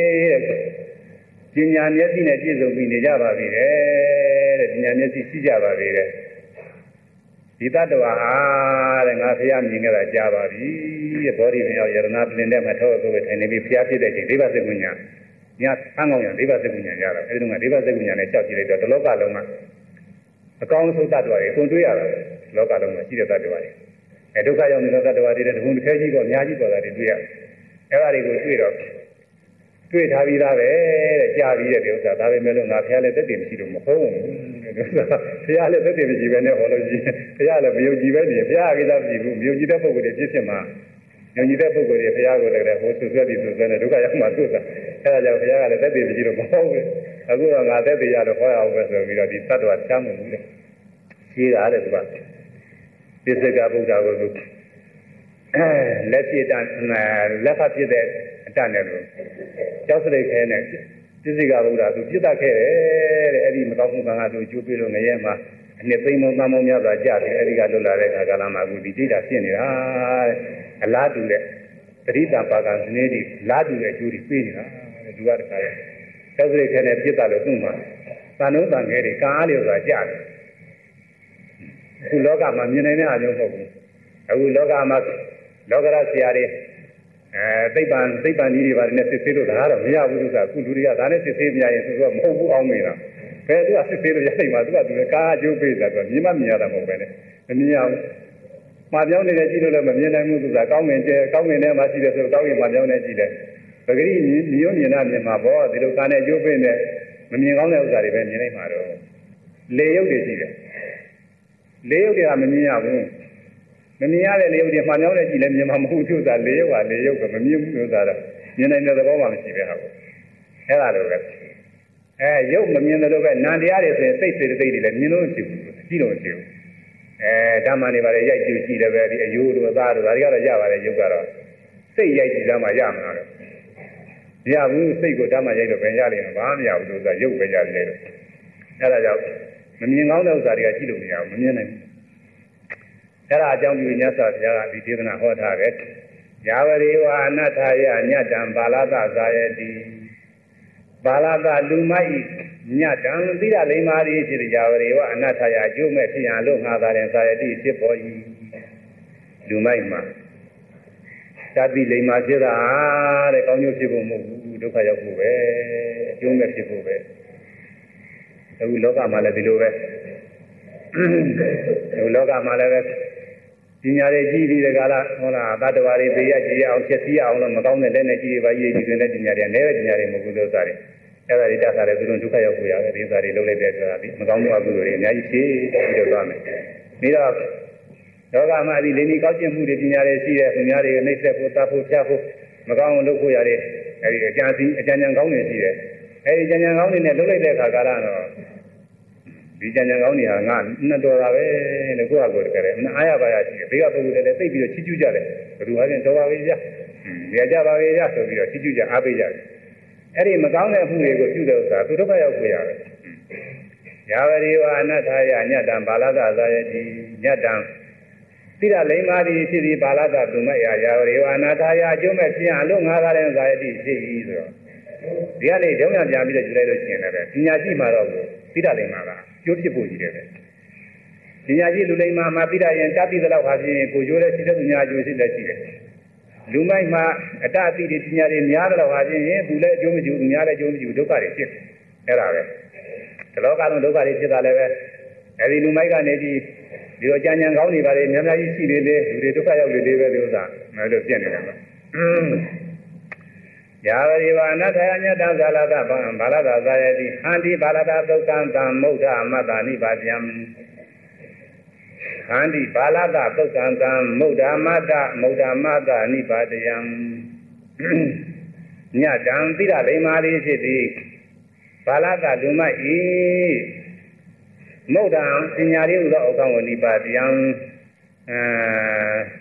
တဲ့ပညာမျက်စိနဲ့ပြည့်စုံပြီးနေကြပါပြီတဲ့ပညာမျက်စိရှိကြပါပြီတဲ့ဒီတတ္တဝါဟာတဲ့ငါဘုရားမြင်ခဲ့တာကြားပါပြီတဲ့ဘောဓိပင်ရောက်ယရနာပလင်တဲ့မှာထောက်ဆိုပဲထိုင်နေပြီးဘုရားဖြစ်တဲ့ချိန်ဒိဗ္ဗစကုညာညဆန်းကောင်းရဒိဗ္ဗစကုညာရတာအဲဒီတော့ဒိဗ္ဗစကုညာနဲ့လျှောက်ကြည့်လိုက်တော့ဒီလောကလုံးကအကောင်းဆုံးတတ္တဝါတွေအကုန်တွေ့ရတာလောကလုံးမှာရှိတဲ့တတ္တဝါတွေဒုက္ခရောက်နေတဲ့တတ္တဝါတွေတဲ့ဘုံတစ်ခဲကြီးပေါ့အများကြီးပေါ်တာတွေတွေ့ရအဲ့ဒါတွေကိုတွေ့တော့တွေ့ထားပြီးသားပဲတဲ့ကြားပြီးတဲ့ဥစ္စာဒါပဲမဲ့လို့ငါဘုရားလည်းသက်တည်မရှိလို့မဟုတ်ဘူးတဲ့ဘုရားလည်းသက်တည်မရှိပဲနဲ့ဟောလို့ရှိရင်ဘုရားလည်းမယုံကြည်ပဲနေဘုရားကိစ္စမရှိဘူးမယုံကြည်တဲ့ပုဂ္ဂိုလ်တွေဖြစ်ဖြစ်မှာယုံကြည်တဲ့ပုဂ္ဂိုလ်တွေဘုရားကိုလည်းဟိုဆွဆွဲပြီးဆွဆွဲနေဒုက္ခရောက်မှဆွဆွအဲ့ဒါကြောင့်ဘုရားကလည်းသက်တည်မရှိလို့မဟုတ်ဘူးအခုတော့ငါသက်တည်ရလို့ဟောရအောင်ပဲဆိုပြီးတော့ဒီသတ္တဝါချမ်းမှုလေရှိတာတဲ့သူကပစ္စကဗုဒ္ဓကိုသူလက်ဖြစ်တဲ့လက်ဖတ်ဖြစ်တဲ့အတတ်နဲ့လို့ကျောက်စရိတ်ခဲနဲ့ပစ္စကဗုဒ္ဓသူပြစ်တတ်ခဲ့တယ်တဲ့အဲ့ဒီမကောင်းမှုကံကသူကျိုးပေးလို့ငရဲမှာအနှစ်သိမ့်မုံသံမုံများစွာကြာတယ်အဲ့ဒီကလွတ်လာတဲ့အခါကာလမှာအခုဒီဒိဋ္ဌာဖြစ်နေတာတဲ့အလားတူတဲ့ပရိသပါကံစနေတိလားတူတဲ့အကျိုးတွေပေးနေတာတဲ့သူကတခါကျောက်စရိတ်ခဲနဲ့ပြစ်တတ်လို့သူ့မှာသံနှုံးတန်ခဲတွေကံအားလျော်စွာကြာတယ်အခုလောကမှာမြင်နိုင်တဲ့အမျိုးမဟုတ်ဘူးအခုလောကမှာလောကရဆရာတွေသိပ္ပံကြီးတွေပါတယ်နဲ့စစ်ဆေးလို့ဒါကတော့မရဘူးဆိုတာအခုလူတွေကဒါနဲ့စစ်ဆေးမရရင်သူကမဟုတ်ဘူးအောင်နေတာဘယ်သူကစစ်ဆေးလို့ရနိုင်မှာသူကသူကားအကျိုးပေးတာသူကမြင်မမြင်ရတာမဟုတ်ပဲနဲ့မမြင်ရဘူးမှာပြောင်းနေတဲ့ကြည့်လို့လည်းမမြင်နိုင်ဘူးဆိုတာကောင်းငင်ထဲမှာရှိတယ်ဆိုတော့ကောင်းငင်မှာပြောင်းနေကြည့်တယ်ပဂရိမြင်တာမြင်မှာပေါ့ဒီလိုကားနဲ့အကျိုးပေးနေမမြင်ကောင်းတဲ့ဥစ္စာတွေပဲမြင်နိုင်မှာတော့လေရုပ်တွေရှိတယ်လေရုပ်တွေကမမြင်ရဘူးမမြင်ရတဲ့လေရုပ်တွေမှန်ကြောင်းနဲ့ကြည့်လည်းမြင်မှာမဟုတ်ဘူးဆိုတာလေရုပ်ကလေရုပ်ပဲမမြင်ဘူးလို့ဆိုတာမြင်နိုင်တဲ့သဘောမှမရှိပဲဟာကိုအဲ့ဒါလိုပဲရုပ်မမြင်တယ်လို့ပဲနာတရားတွေဆိုရင်စိတ်စေတသိက်တွေလည်းမြင်လို့မရှိဘူးကြည့်လို့မရှိဘူးဓမ္မနေပါလေရိုက်ကြည့်ကြည့်တယ်ပဲဒီအယိုးတို့အသားတို့ဒါတွေကတော့ရပါတယ်ရုပ်ကတော့စိတ်ရိုက်ကြည့်သားမှရမှာတော့မရဘူးစိတ်ကိုဓမ္မရိုက်တော့ဘယ်ရလိမ့်မယ်ဘာမှမရဘူးလို့ဆိုတာရုပ်ပဲရတယ်လို့အဲ့ဒါကြောင့်မမြင်ကောင်းတဲ့ဥစ္စာတွေကကြည့်လို့မရဘူးမမြင်နိုင်ဘူးအဲ့ဒါအကြောင်းပြုမြတ်စွာဘုရားကဒီဒေသနာဟောထားတယ်ယာဝရေဝအနတ္ထာယညတံဘာလသဇာယတိဘာလသလူမိုက်ညတံသီရလိမ္မာရီဖြစ်ယာဝရေဝအနတ္ထာယအကျိုးမဲ့ဖြစ်ရန်လို့ငါသာရင်ဇာယတိဖြစ်ပေါ်၏လူမိုက်မှာသတိလိမ္မာဖြစ်တာတဲ့ကောင်းကျိုးဖြစ်ဖို့မဟုတ်ဘူးဒုက္ခရောက်ဖို့ပဲအကျိုးမဲ့ဖြစ်ဖို့ပဲအခုလောကမှာလည်းဒီလိုပဲအခုလောကမှာလည်းပဲပညာတွေကြီးပြီးတဲ့ကာလဟုတ်လားသတ္တဝါတွေသိရကြည်အောင်ဖြစ်စီအောင်လို့မကောင်းတဲ့လက်နဲ့ကြီးပါရေးကြီးတဲ့ပညာတွေလည်းပဲပညာတွေမဟုတ်ဘူးလို့စားတယ်အဲ့ဒါတွေတတ်တာလည်းသူတို့ဒုက္ခရောက်ကိုရတယ်ဒီစားတွေလုံးလိုက်တဲ့ဆိုတာဒီမကောင်းမှုအကုသိုလ်တွေအများကြီးဖြစ်ပြီးတော့သွားမယ်ပြီးတော့လောကမှာဒီလိင်ကြီးကောက်ကျင့်မှုတွေပညာတွေရှိတဲ့သူများတွေနှိမ့်ဆက်ဖို့တတ်ဖို့ဖြတ်ဖို့မကောင်းအောင်လုပ်ဖို့ရတယ်အဲဒီအကြံဉာဏ်ကောင်းတွေရှိတယ်အဲဒီဉာဏ်ကောင်းတွေနဲ့လုံးလိုက်တဲ့အခါကာလတော့ဒီဉာဏ်ကောင်းတွေဟာငါနှစ်တော်တာပဲလို့ကိုယ့်အကိုတကယ်လည်းအားရပါရရှိတယ်ဘေးကပုဂ္ဂိုလ်တွေလည်းသိပြီးတော့ချီးကျူးကြတယ်ဘယ်သူဟာချင်းတော်ပါပဲကြာရကြပါပဲကြာဆိုပြီးတော့ချီးကျူးကြအားပေးကြတယ်အဲ့ဒီမကောင်းတဲ့အမှုတွေကိုပြုတဲ့ဥစ္စာသူဒုက္ခရောက်ကိုရတယ်ယာဝရေဝအနတ္ထာယညတံဘာလသဇာယတိညတံသီရလိမ္မာတိဖြစ်ပြီးဘာလသသူမဲ့ယာဝရေဝအနတ္ထာယအကျိုးမဲ့ဖြစ်အလို့ငါသာတဲ့ဇာယတိဖြစ်၏ဆိုတော့ဒီကနေ့ကြောင်းရပြန်ပြီးတော့ယူလိုက်လို့ရှိရင်လည်းပညာရှိမှတော့သီရလိမ္မာကကျိုးဖြစ်ဖို့ကြီးတယ်ပဲပညာရှိလူလိမ္မာမှာသီရရင်တတ်ပြီးသလောက်ဟာဖြင့်ကိုကျိုးတဲ့ရှိတဲ့သူများကျိုးရှိတဲ့ရှိတယ်လူမိုက်မှာအတ္တအတိတွေပညာတွေများသလောက်ဟာဖြင့်သူလည်းအကျိုးမရှိဘူးသူများလည်းအကျိုးမရှိဘူးဒုက္ခတွေဖြစ်အဲ့ဒါပဲဒီလောကလုံးဒုက္ခတွေဖြစ်တာလည်းပဲအဲဒီလူမိုက်ကနေပြီးဒီတော့ကြံကြံကောင်းနေပါလေများများကြီးရှိနေလေလူတွေဒုက္ခရောက်လေလေပဲဒီဥစ္စာမလို့ပြည့်နေတယ်မှာယာဝရိဝအနတ္ထယညတံဇာလသဘာလသဇာယတိဟန္တိဘာလသသုက္ကံသံမုဒ္ဓမတ္တနိပါတယံဟန္တိဘာလသသုက္ကံသံမုဒ္ဓမတ္တနိပါတယံညတံသီရလိမ္မာတိဖြစ်သည်ဘာလသလူမဤမုဒ္ဓံပညာရိဟုသောအကောင်းကိုနိပါတယံ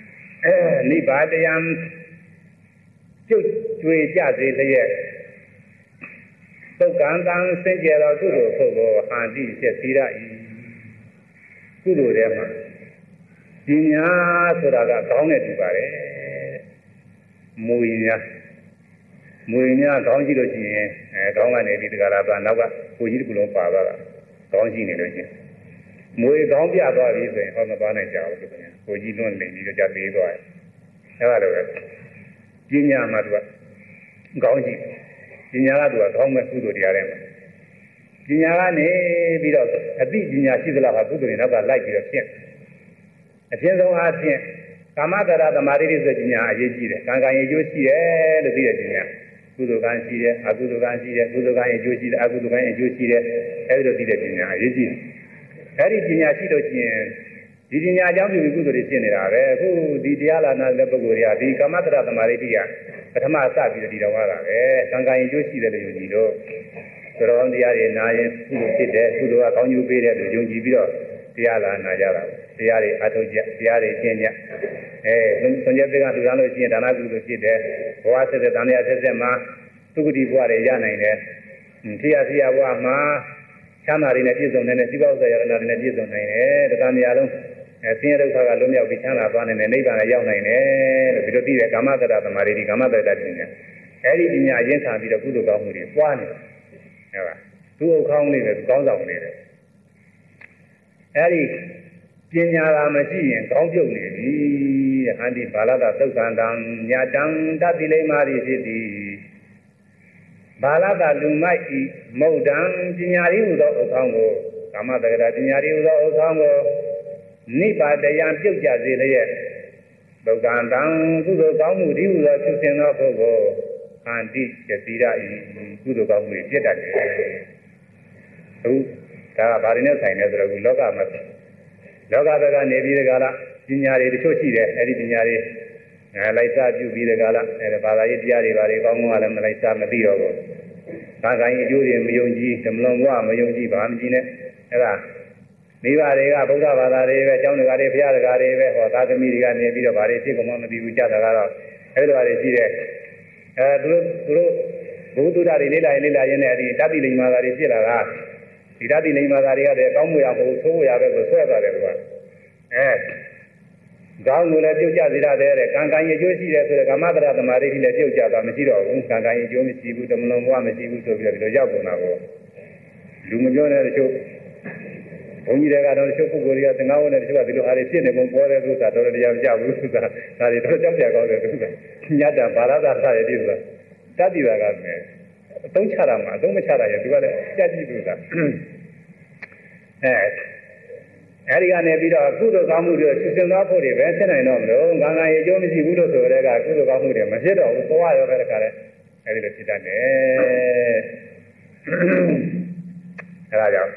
နိဗ္ဗာန်တရားကျွတ်ကျွေကြစေလျက်သုတ်ကံတံစင်ကြယ်သောကုသိုလ်ဖို့ကိုအာတိဖြစ်ပြီးရ၏ကုသိုလ်ထဲမှာပညာဆိုတာကကောင်းတဲ့တူပါတယ်မူရင်များကောင်းကြည့်လို့ရှိရင်ကောင်းကနေဒီတကရာပါနောက်ကကိုကြီးတစ်ခုလုံးပါသွားတာကောင်းကြည့်နေလို့ရှိရင်မွေကောင်းပြသွားပြီဆိုရင်ဟောမသွားနိုင်ကြဘူးသူကကိုကြီးလွန့်နေပြီးတော့ကြသေးသွားတယ်အဲလိုပဲပညာမှာသူကကောင်းကြည့်ပညာကသူကကောင်းမဲ့ကုသိုလ်တရားတွေမှာပညာကနေပြီးတော့အသိပညာရှိသလားဟာကုသိုလ်တွေနောက်ကလိုက်ပြီးတော့ဖြစ်အဖြစ်ဆုံးအားဖြင့်ကာမတရာသမာဓိတွေဆိုပညာအရေးကြီးတယ်ကံကံရဲ့ကျိုးရှိတယ်လို့သိတဲ့ပညာကုသိုလ်ကံရှိတယ်အကုသိုလ်ကံရှိတယ်ကုသိုလ်ကံရဲ့ကျိုးရှိတယ်အကုသိုလ်ကံရဲ့ကျိုးရှိတယ်အဲဒီလိုသိတဲ့ပညာအရေးကြီးတယ်အဲဒီပညာရှိလို့ရှိရင်ဒီပညာအကြောင်းပြုပြီးကုသိုလ်တွေဖြစ်နေတာပဲအခုဒီတရားလာနာတဲ့ပုဂ္ဂိုလ်တွေကဒီကာမတရာသမာဓိတွေကပထမစပြီးဒီတော်ရတာပဲကံကံရဲ့ကျိုးရှိတယ်လို့ယုံကြည်လို့ဆိုတော့တရားတွေနာရင်ကုသိုလ်ဖြစ်တယ်ကုသိုလ်ကကောင်းကျိုးပေးတယ်လို့ယုံကြည်ပြီးတော့တရားလာနာကြတာတရားတွေအထုတ်ကြတရားတွေကျင့်ကြဆွန်ကျက်တွေကလူသားလို့ရှိရင်ဒါနကုသိုလ်ဖြစ်တယ်ဘဝဆက်ဆက်တန်မြတ်ဆက်ဆက်မှာသုခတိဘဝတွေရနိုင်တယ်တရားဘဝမှာချမ်းသာတွေနဲ့ပြည့်စုံတဲ့စိပ္ပဥစ္စာရတနာတွေနဲ့ပြည့်စုံနိုင်တယ်တရားများလုံးဆင်းရဲဒုက္ခကလွတ်မြောက်ပြီးချမ်းသာသွားနိုင်တယ်နိဗ္ဗာန်ကိုရောက်နိုင်တယ်လို့ဒီလိုသိတဲ့ကာမတ္တသမာဓိကာမတ္တတတ်တယ်အဲဒီပညာအရင်ခံပြီးတော့ကုသိုလ်ကောင်းမှုတွေပွားနေတယ်ဟုတ်ပါသူ့ဥခေါင်းလေးပဲသူကောင်းဆောင်နေတယ်အဲဒီပညာသာမရှိရင်ကောင်းပြုတ်နေပြီဟန္တိဘာလတသုတ်ကံတံညာတံတတိလိမ္မာရိဖြစ်သည်ဘာလတလူမိုက်ဤမုတ်တံပညာရည်ဟူသောဥခေါင်းကိုကာမတက္ကရာပညာရည်ဟူသောဥခေါင်းကိုနိဗ္ဗာန်တရားပြုတ်ကြစေလျက်သုတ်ကံတံကုသိုလ်ကောင်းမှုဒီဟူသောဖြစ်စဉ်သောပုဂ္ဂိုလ်ဟန္တိကျတိရဤကုသိုလ်ကောင်းမှုဖြစ်တတ်တယ်အခုဒါကဘာတွေနဲ့ဆိုင်လဲဆိုတော့အခုလောကမှာလောကဘက်ကနေပြီးဒီကလာပညာတွေတချို့ရှိတယ်အဲဒီပညာတွေလိုက်စားပြုပြီးဒီကလာအဲဘာသာရေးတရားတွေဘာတွေကောင်းကောင်းလည်းမလိုက်စားမသိတော့ဘူးဘာသာရေးအကျိုးတွေမယုံကြည်ဓမ္မလုံးဘဝမယုံကြည်ဘာမကြည်နဲ့အဲဒါမိဘတွေကဗုဒ္ဓဘာသာတွေပဲကျောင်းတွေကတွေဘုရားတွေကတွေပဲဟောသာသမီတွေကနေပြီးတော့ဘာတွေဖြစ်ကုန်မှမသိဘူးကြတာကတော့အဲဒီလိုတွေရှိတယ်သူတို့ဘုဒ္ဓတွေလေးလာရင်နဲ့ဒီတတိလိမ္မာတွေဖြစ်လာတာဒီတတိလိမ္မာတွေရတယ်ကောင်းမှုရမဟုတ်ဆိုးရပဲဆိုဆွဲသွားတယ်ကွာကောင်းမှုလည်းပြုတ်ကြစေရတယ်ကံကံရည်ကျိုးရှိတယ်ဆိုတော့ကာမတရာသမာဓိလည်းပြုတ်ကြတာမရှိတော့ဘူးကံကံရည်ကျိုးမရှိဘူးတမလုံးဘဝမရှိဘူးဆိုပြီးတော့ဒီလိုရောက်ကုန်တာကိုလူမပြောတဲ့တချို့ဘုန်းကြီးတွေကတော့တချို့ပုဂ္ဂိုလ်တွေကသင်္ဃဝတ်နဲ့တချို့ကဒီလိုအားတွေဖြစ်နေပုံပေါ်တဲ့သုသာတော်တော်တရားမကြဘူးသုသာဒါတွေတော့ကြောက်ကြကောင်းတယ်သုသာညတ်တာဘာသာသာရည်ဒီသုသာတတိယကမယ်အသုံးချတာမှာအသုံးမချတာရသူကလည်းကြက်ကြည့်သုသာအဲဒီကနေပြီးတော့ကုသိုလ်ကောင်းမှုတွေဆင်ဆင်သွားဖို့တွေပဲဖြစ်နိုင်တော့မလို့ကံကံရေကျိုးမရှိဘူးလို့ဆိုတဲ့ကကုသိုလ်ကောင်းမှုတွေမဖြစ်တော့ဘူးသွားရောပဲတခါလဲအဲဒီလိုဖြစ်တတ်တယ်အဲဒါကြောင့်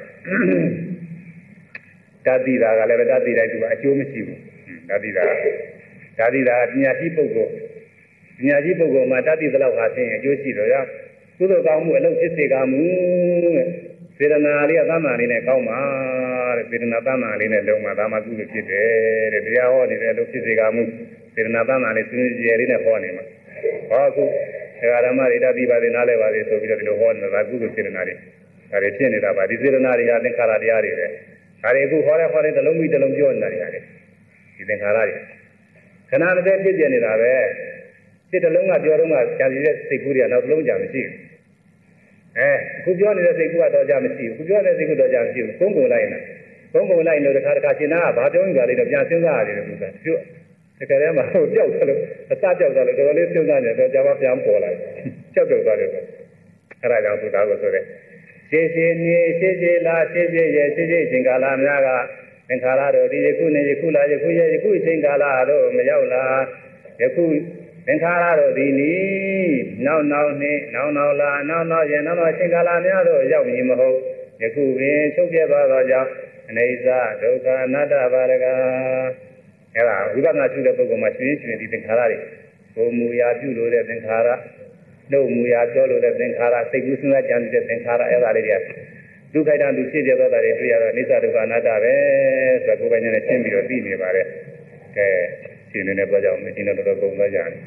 တတိတာကလည်းတတိတိုင်းသူကအကျိုးမရှိဘူးတတိတာပညာရှိပုဂ္ဂိုလ်မှာတတိသလောက်ဟာဖြင့်အကျိုးရှိတော့ကုသိုလ်ကောင်းမှုအလုပ်ဖြစ်စေကမူတဲ့စေတနာလေးကသမ္မာလေးနဲ့ကောင်းပါတဲ့စေတနာသမ္မာလေးနဲ့လုံးမှာဒါမှကုသိုလ်ဖြစ်တယ်တဲ့တရားဟောနေတဲ့အလုပ်ဖြစ်စေကမူစေတနာသမ္မာလေးစင်ကြယ်လေးနဲ့ဟောနေမှာဟောအခုဓမ္မတွေတတိပါးတွေနားလဲပါလေဆိုပြီးတော့ဒီလိုဟောနေတာကုသိုလ်စေတနာတွေဒါတွေဖြစ်နေတာပါဒီစေတနာတွေကသင်္ခါရတရားတွေပဲဒါတွေအခုဟောတဲ့တစ်လုံးပြီးတစ်လုံးပြောနေတာတွေဒီသင်္ခါရတွေခဏတစ်ည်းဖြစ်နေတာပဲစိတ်တစ်လုံးကပြောတော့မှကြာစီတဲ့စိတ်ကူးတွေကနောက်တစ်လုံးကြာမရှိဘူးအခုပြောနေတဲ့စိတ်ကူးကတော့ကြာမရှိဘူးအခုပြောတဲ့စိတ်ကူးတော့ကြာမရှိဘူးကုန်းကုန်လိုက်လို့တစ်ခါရှင်းတာကဘာပြောင်းကြလဲတော့ပြန်စဉ်းစားရတယ်သူကပြုတ်တကယ်တည်းမှာဟိုကြောက်တယ်လို့အစကြောက်တယ်လို့တော်တော်လေးစဉ်းစားနေတော့ကြာမှပြန်ပေါ်လာတယ်ကြောက်သွားတယ်အဲ့ဒါကြောင့်သူသားကိုဆိုတဲ့ရှေးနေရှေးလာရှေးရဲ့ရှေးချိန်ကာလများကသင်္ခါရတို့ဒီယခုနေယခုလာယခုရဲ့ယခုချိန်ကာလတို့မရောက်လာယခုသင်္ခါရတို့ဒီနီနောက်နှင့်နောက်လာနောက်ရဲ့နောက်ချိန်ကာလများတို့ရောက်မည်မဟုတ်ယခုပင်ချုပ်ပြသွားသောကြောင့်အနေစာဒုက္ခအနတ္တပါရကအဲ့ဒါဝိပဿနာရှုတဲ့ပုဂ္ဂိုလ်မှာရှင်ဒီသင်္ခါရတွေကိုမူရာပြုလို့တဲ့သင်္ခါရတို့မူရာပြောလို့တဲ့သင်္ခါရစိတ်ကူးစဉ်းစားကြံတဲ့သင်္ခါရအဲ့ဒါလေးတွေကဒုက္ခိတံသူဖြစ်ပြသွားတာတွေတွေ့ရတော့အိသဒုက္ခအနတ္တပဲဆိုတော့ကိုယ်ပိုင်နဲ့ရှင်းပြီးတော့သိနေပါတယ်ကဲရှင်နေတဲ့ကြောင့်မင်းတို့တော့ကုန်သွားကြတယ်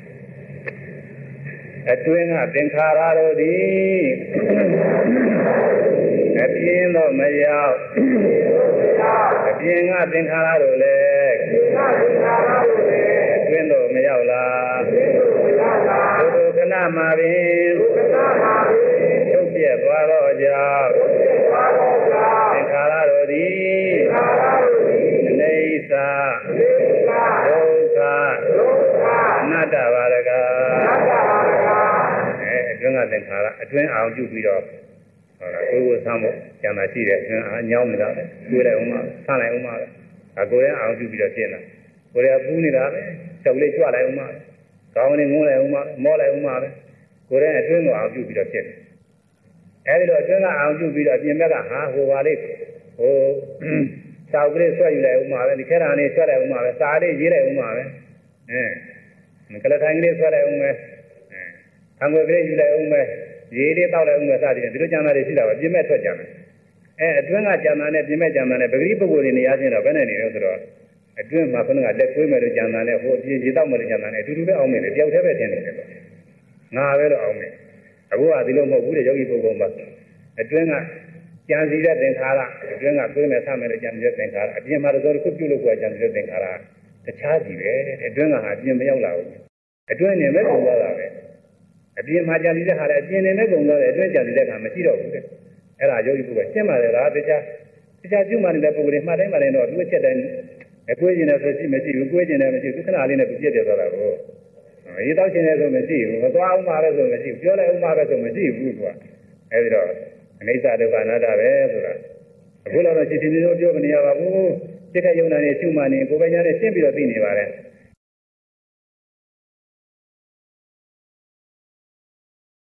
အတွင်းကသင်္ခါရတို့သည်အပြင်းတော့မရောက်အပြင်းကသင်္ခါရတို့လည်းအတွင်းတော့မရောက်လားဘုဒ္ဓခဏမှာပင်ချုပ်ပြက်သွားတော့ကြောင့်သင်္ခါရတို့သည်အနေစာဒုက္ခအနတ္တပါရကအတွင်းကသင်္ခါရအတွင်းအောင်ပြုပြီးတော့ဟုတ်လားကိုယ်ကိုဆမ်းဖို့ကျန်တာရှိတယ်အတွင်းအညောင်းနေတာပဲကိုယ်လည်းဥမာဆမ်းလိုက်ဥမာပဲဒါကိုယ်လည်းအောင်ပြုပြီးတော့ရှင်းတာကိုယ်လည်းပူးနေတာပဲချက်လေးကြွလိုက်ဥမာကောင်းနေငုံးလိုက်ဥမာမောလိုက်ဥမာပဲကိုယ်လည်းအတွင်းကိုအောင်ပြုပြီးတော့ရှင်းတယ်အဲဒီလိုအတွင်းကအောင်ပြုပြီးတော့ပြင်ဘက်ကဟာဟိုပါလေးဟိုတောက်ကလေးဆွဲယူလိုက်ဥမာပဲဒီခဲတာလေးဆွဲလိုက်ဥမာပဲစာလေးရေးလိုက်ဥမာပဲကလထိုင်ကလေးဆွဲလိုက်ဥမာအငွေကလေးယူလိုက်အောင်ပဲရေလေးတောက်လိုက်အောင်ပဲစသည်ဖြင့်ဒီလိုကြံတာတွေရှိတာပဲပြင်းမဲ့ထွက်ကြတယ်အတွင်းကကြံတာနဲ့ပြင်းမဲ့ကြံတာနဲ့ပဂရိပုဂ္ဂိုလ်တွေနေရာချင်းတော့ဘယ်နဲ့နေလဲဆိုတော့အတွင်းမှာခဏကလက်ခွေးမဲ့လို့ကြံတာနဲ့ဟိုအပြင်ရေတောက်မဲ့လို့ကြံတာနဲ့အတူတူပဲအောင်မယ်လေတယောက်တည်းပဲထင်နေတယ်ပေါ့ငါပဲတော့အောင်မယ်အခုကဒီလိုမဟုတ်ဘူးတဲ့ယောဂီပုဂ္ဂိုလ်မှာအတွင်းကကြံစီတဲ့သင်္ခါရအတွင်းကခွေးမဲ့ဆမဲ့လို့ကြံစီတဲ့သင်္ခါရအပြင်မှာတော့တစ်ခုပြုလို့ကိုကြံစီတဲ့သင်္ခါရတခြားစီပဲအတွင်းကဟာအပြင်မရောက်လာဘူးအတွင်းနေမဲ့ကုန်သွားတာပဲအပြင်မှာကြာနေတဲ့ဟာလည်းအပြင်နေနဲ့ကုန်သွားတယ်အတွင်းကြာနေတဲ့ခါမရှိတော့ဘူးတဲ့အဲ့ဒါယောဂီပုဂ္ဂိုလ်ရှင်းပါတယ်လားတရားပြုမှနေတဲ့ပုဂ္ဂိုလ်တွေမှတ်တိုင်းမှတိုင်းတော့သူ့ချက်တိုင်းအကွေးကျင်တယ်ဆိုရှိမရှိဘူးကွေးကျင်တယ်မရှိဘူးခဏလေးနဲ့သူပြည့်တယ်သွားတာကိုရေတောက်ကျင်တယ်ဆိုမရှိဘူးမသွားအောင်မှလည်းဆိုမရှိဘူးပြောလိုက်အောင်မှပဲဆိုမရှိဘူးသူကအဲ့ဒီတော့အနိစ္စဒုက္ခအနတ္တပဲဆိုတာအခုတော့ရှင်းရှင်းလေးပြောမနေရပါဘူးစိတ်ကယုံနာနေရှုမှနေကိုယ်ပိုင်ညာနဲ့ရှင်းပြီးတော့သိနေပါတယ်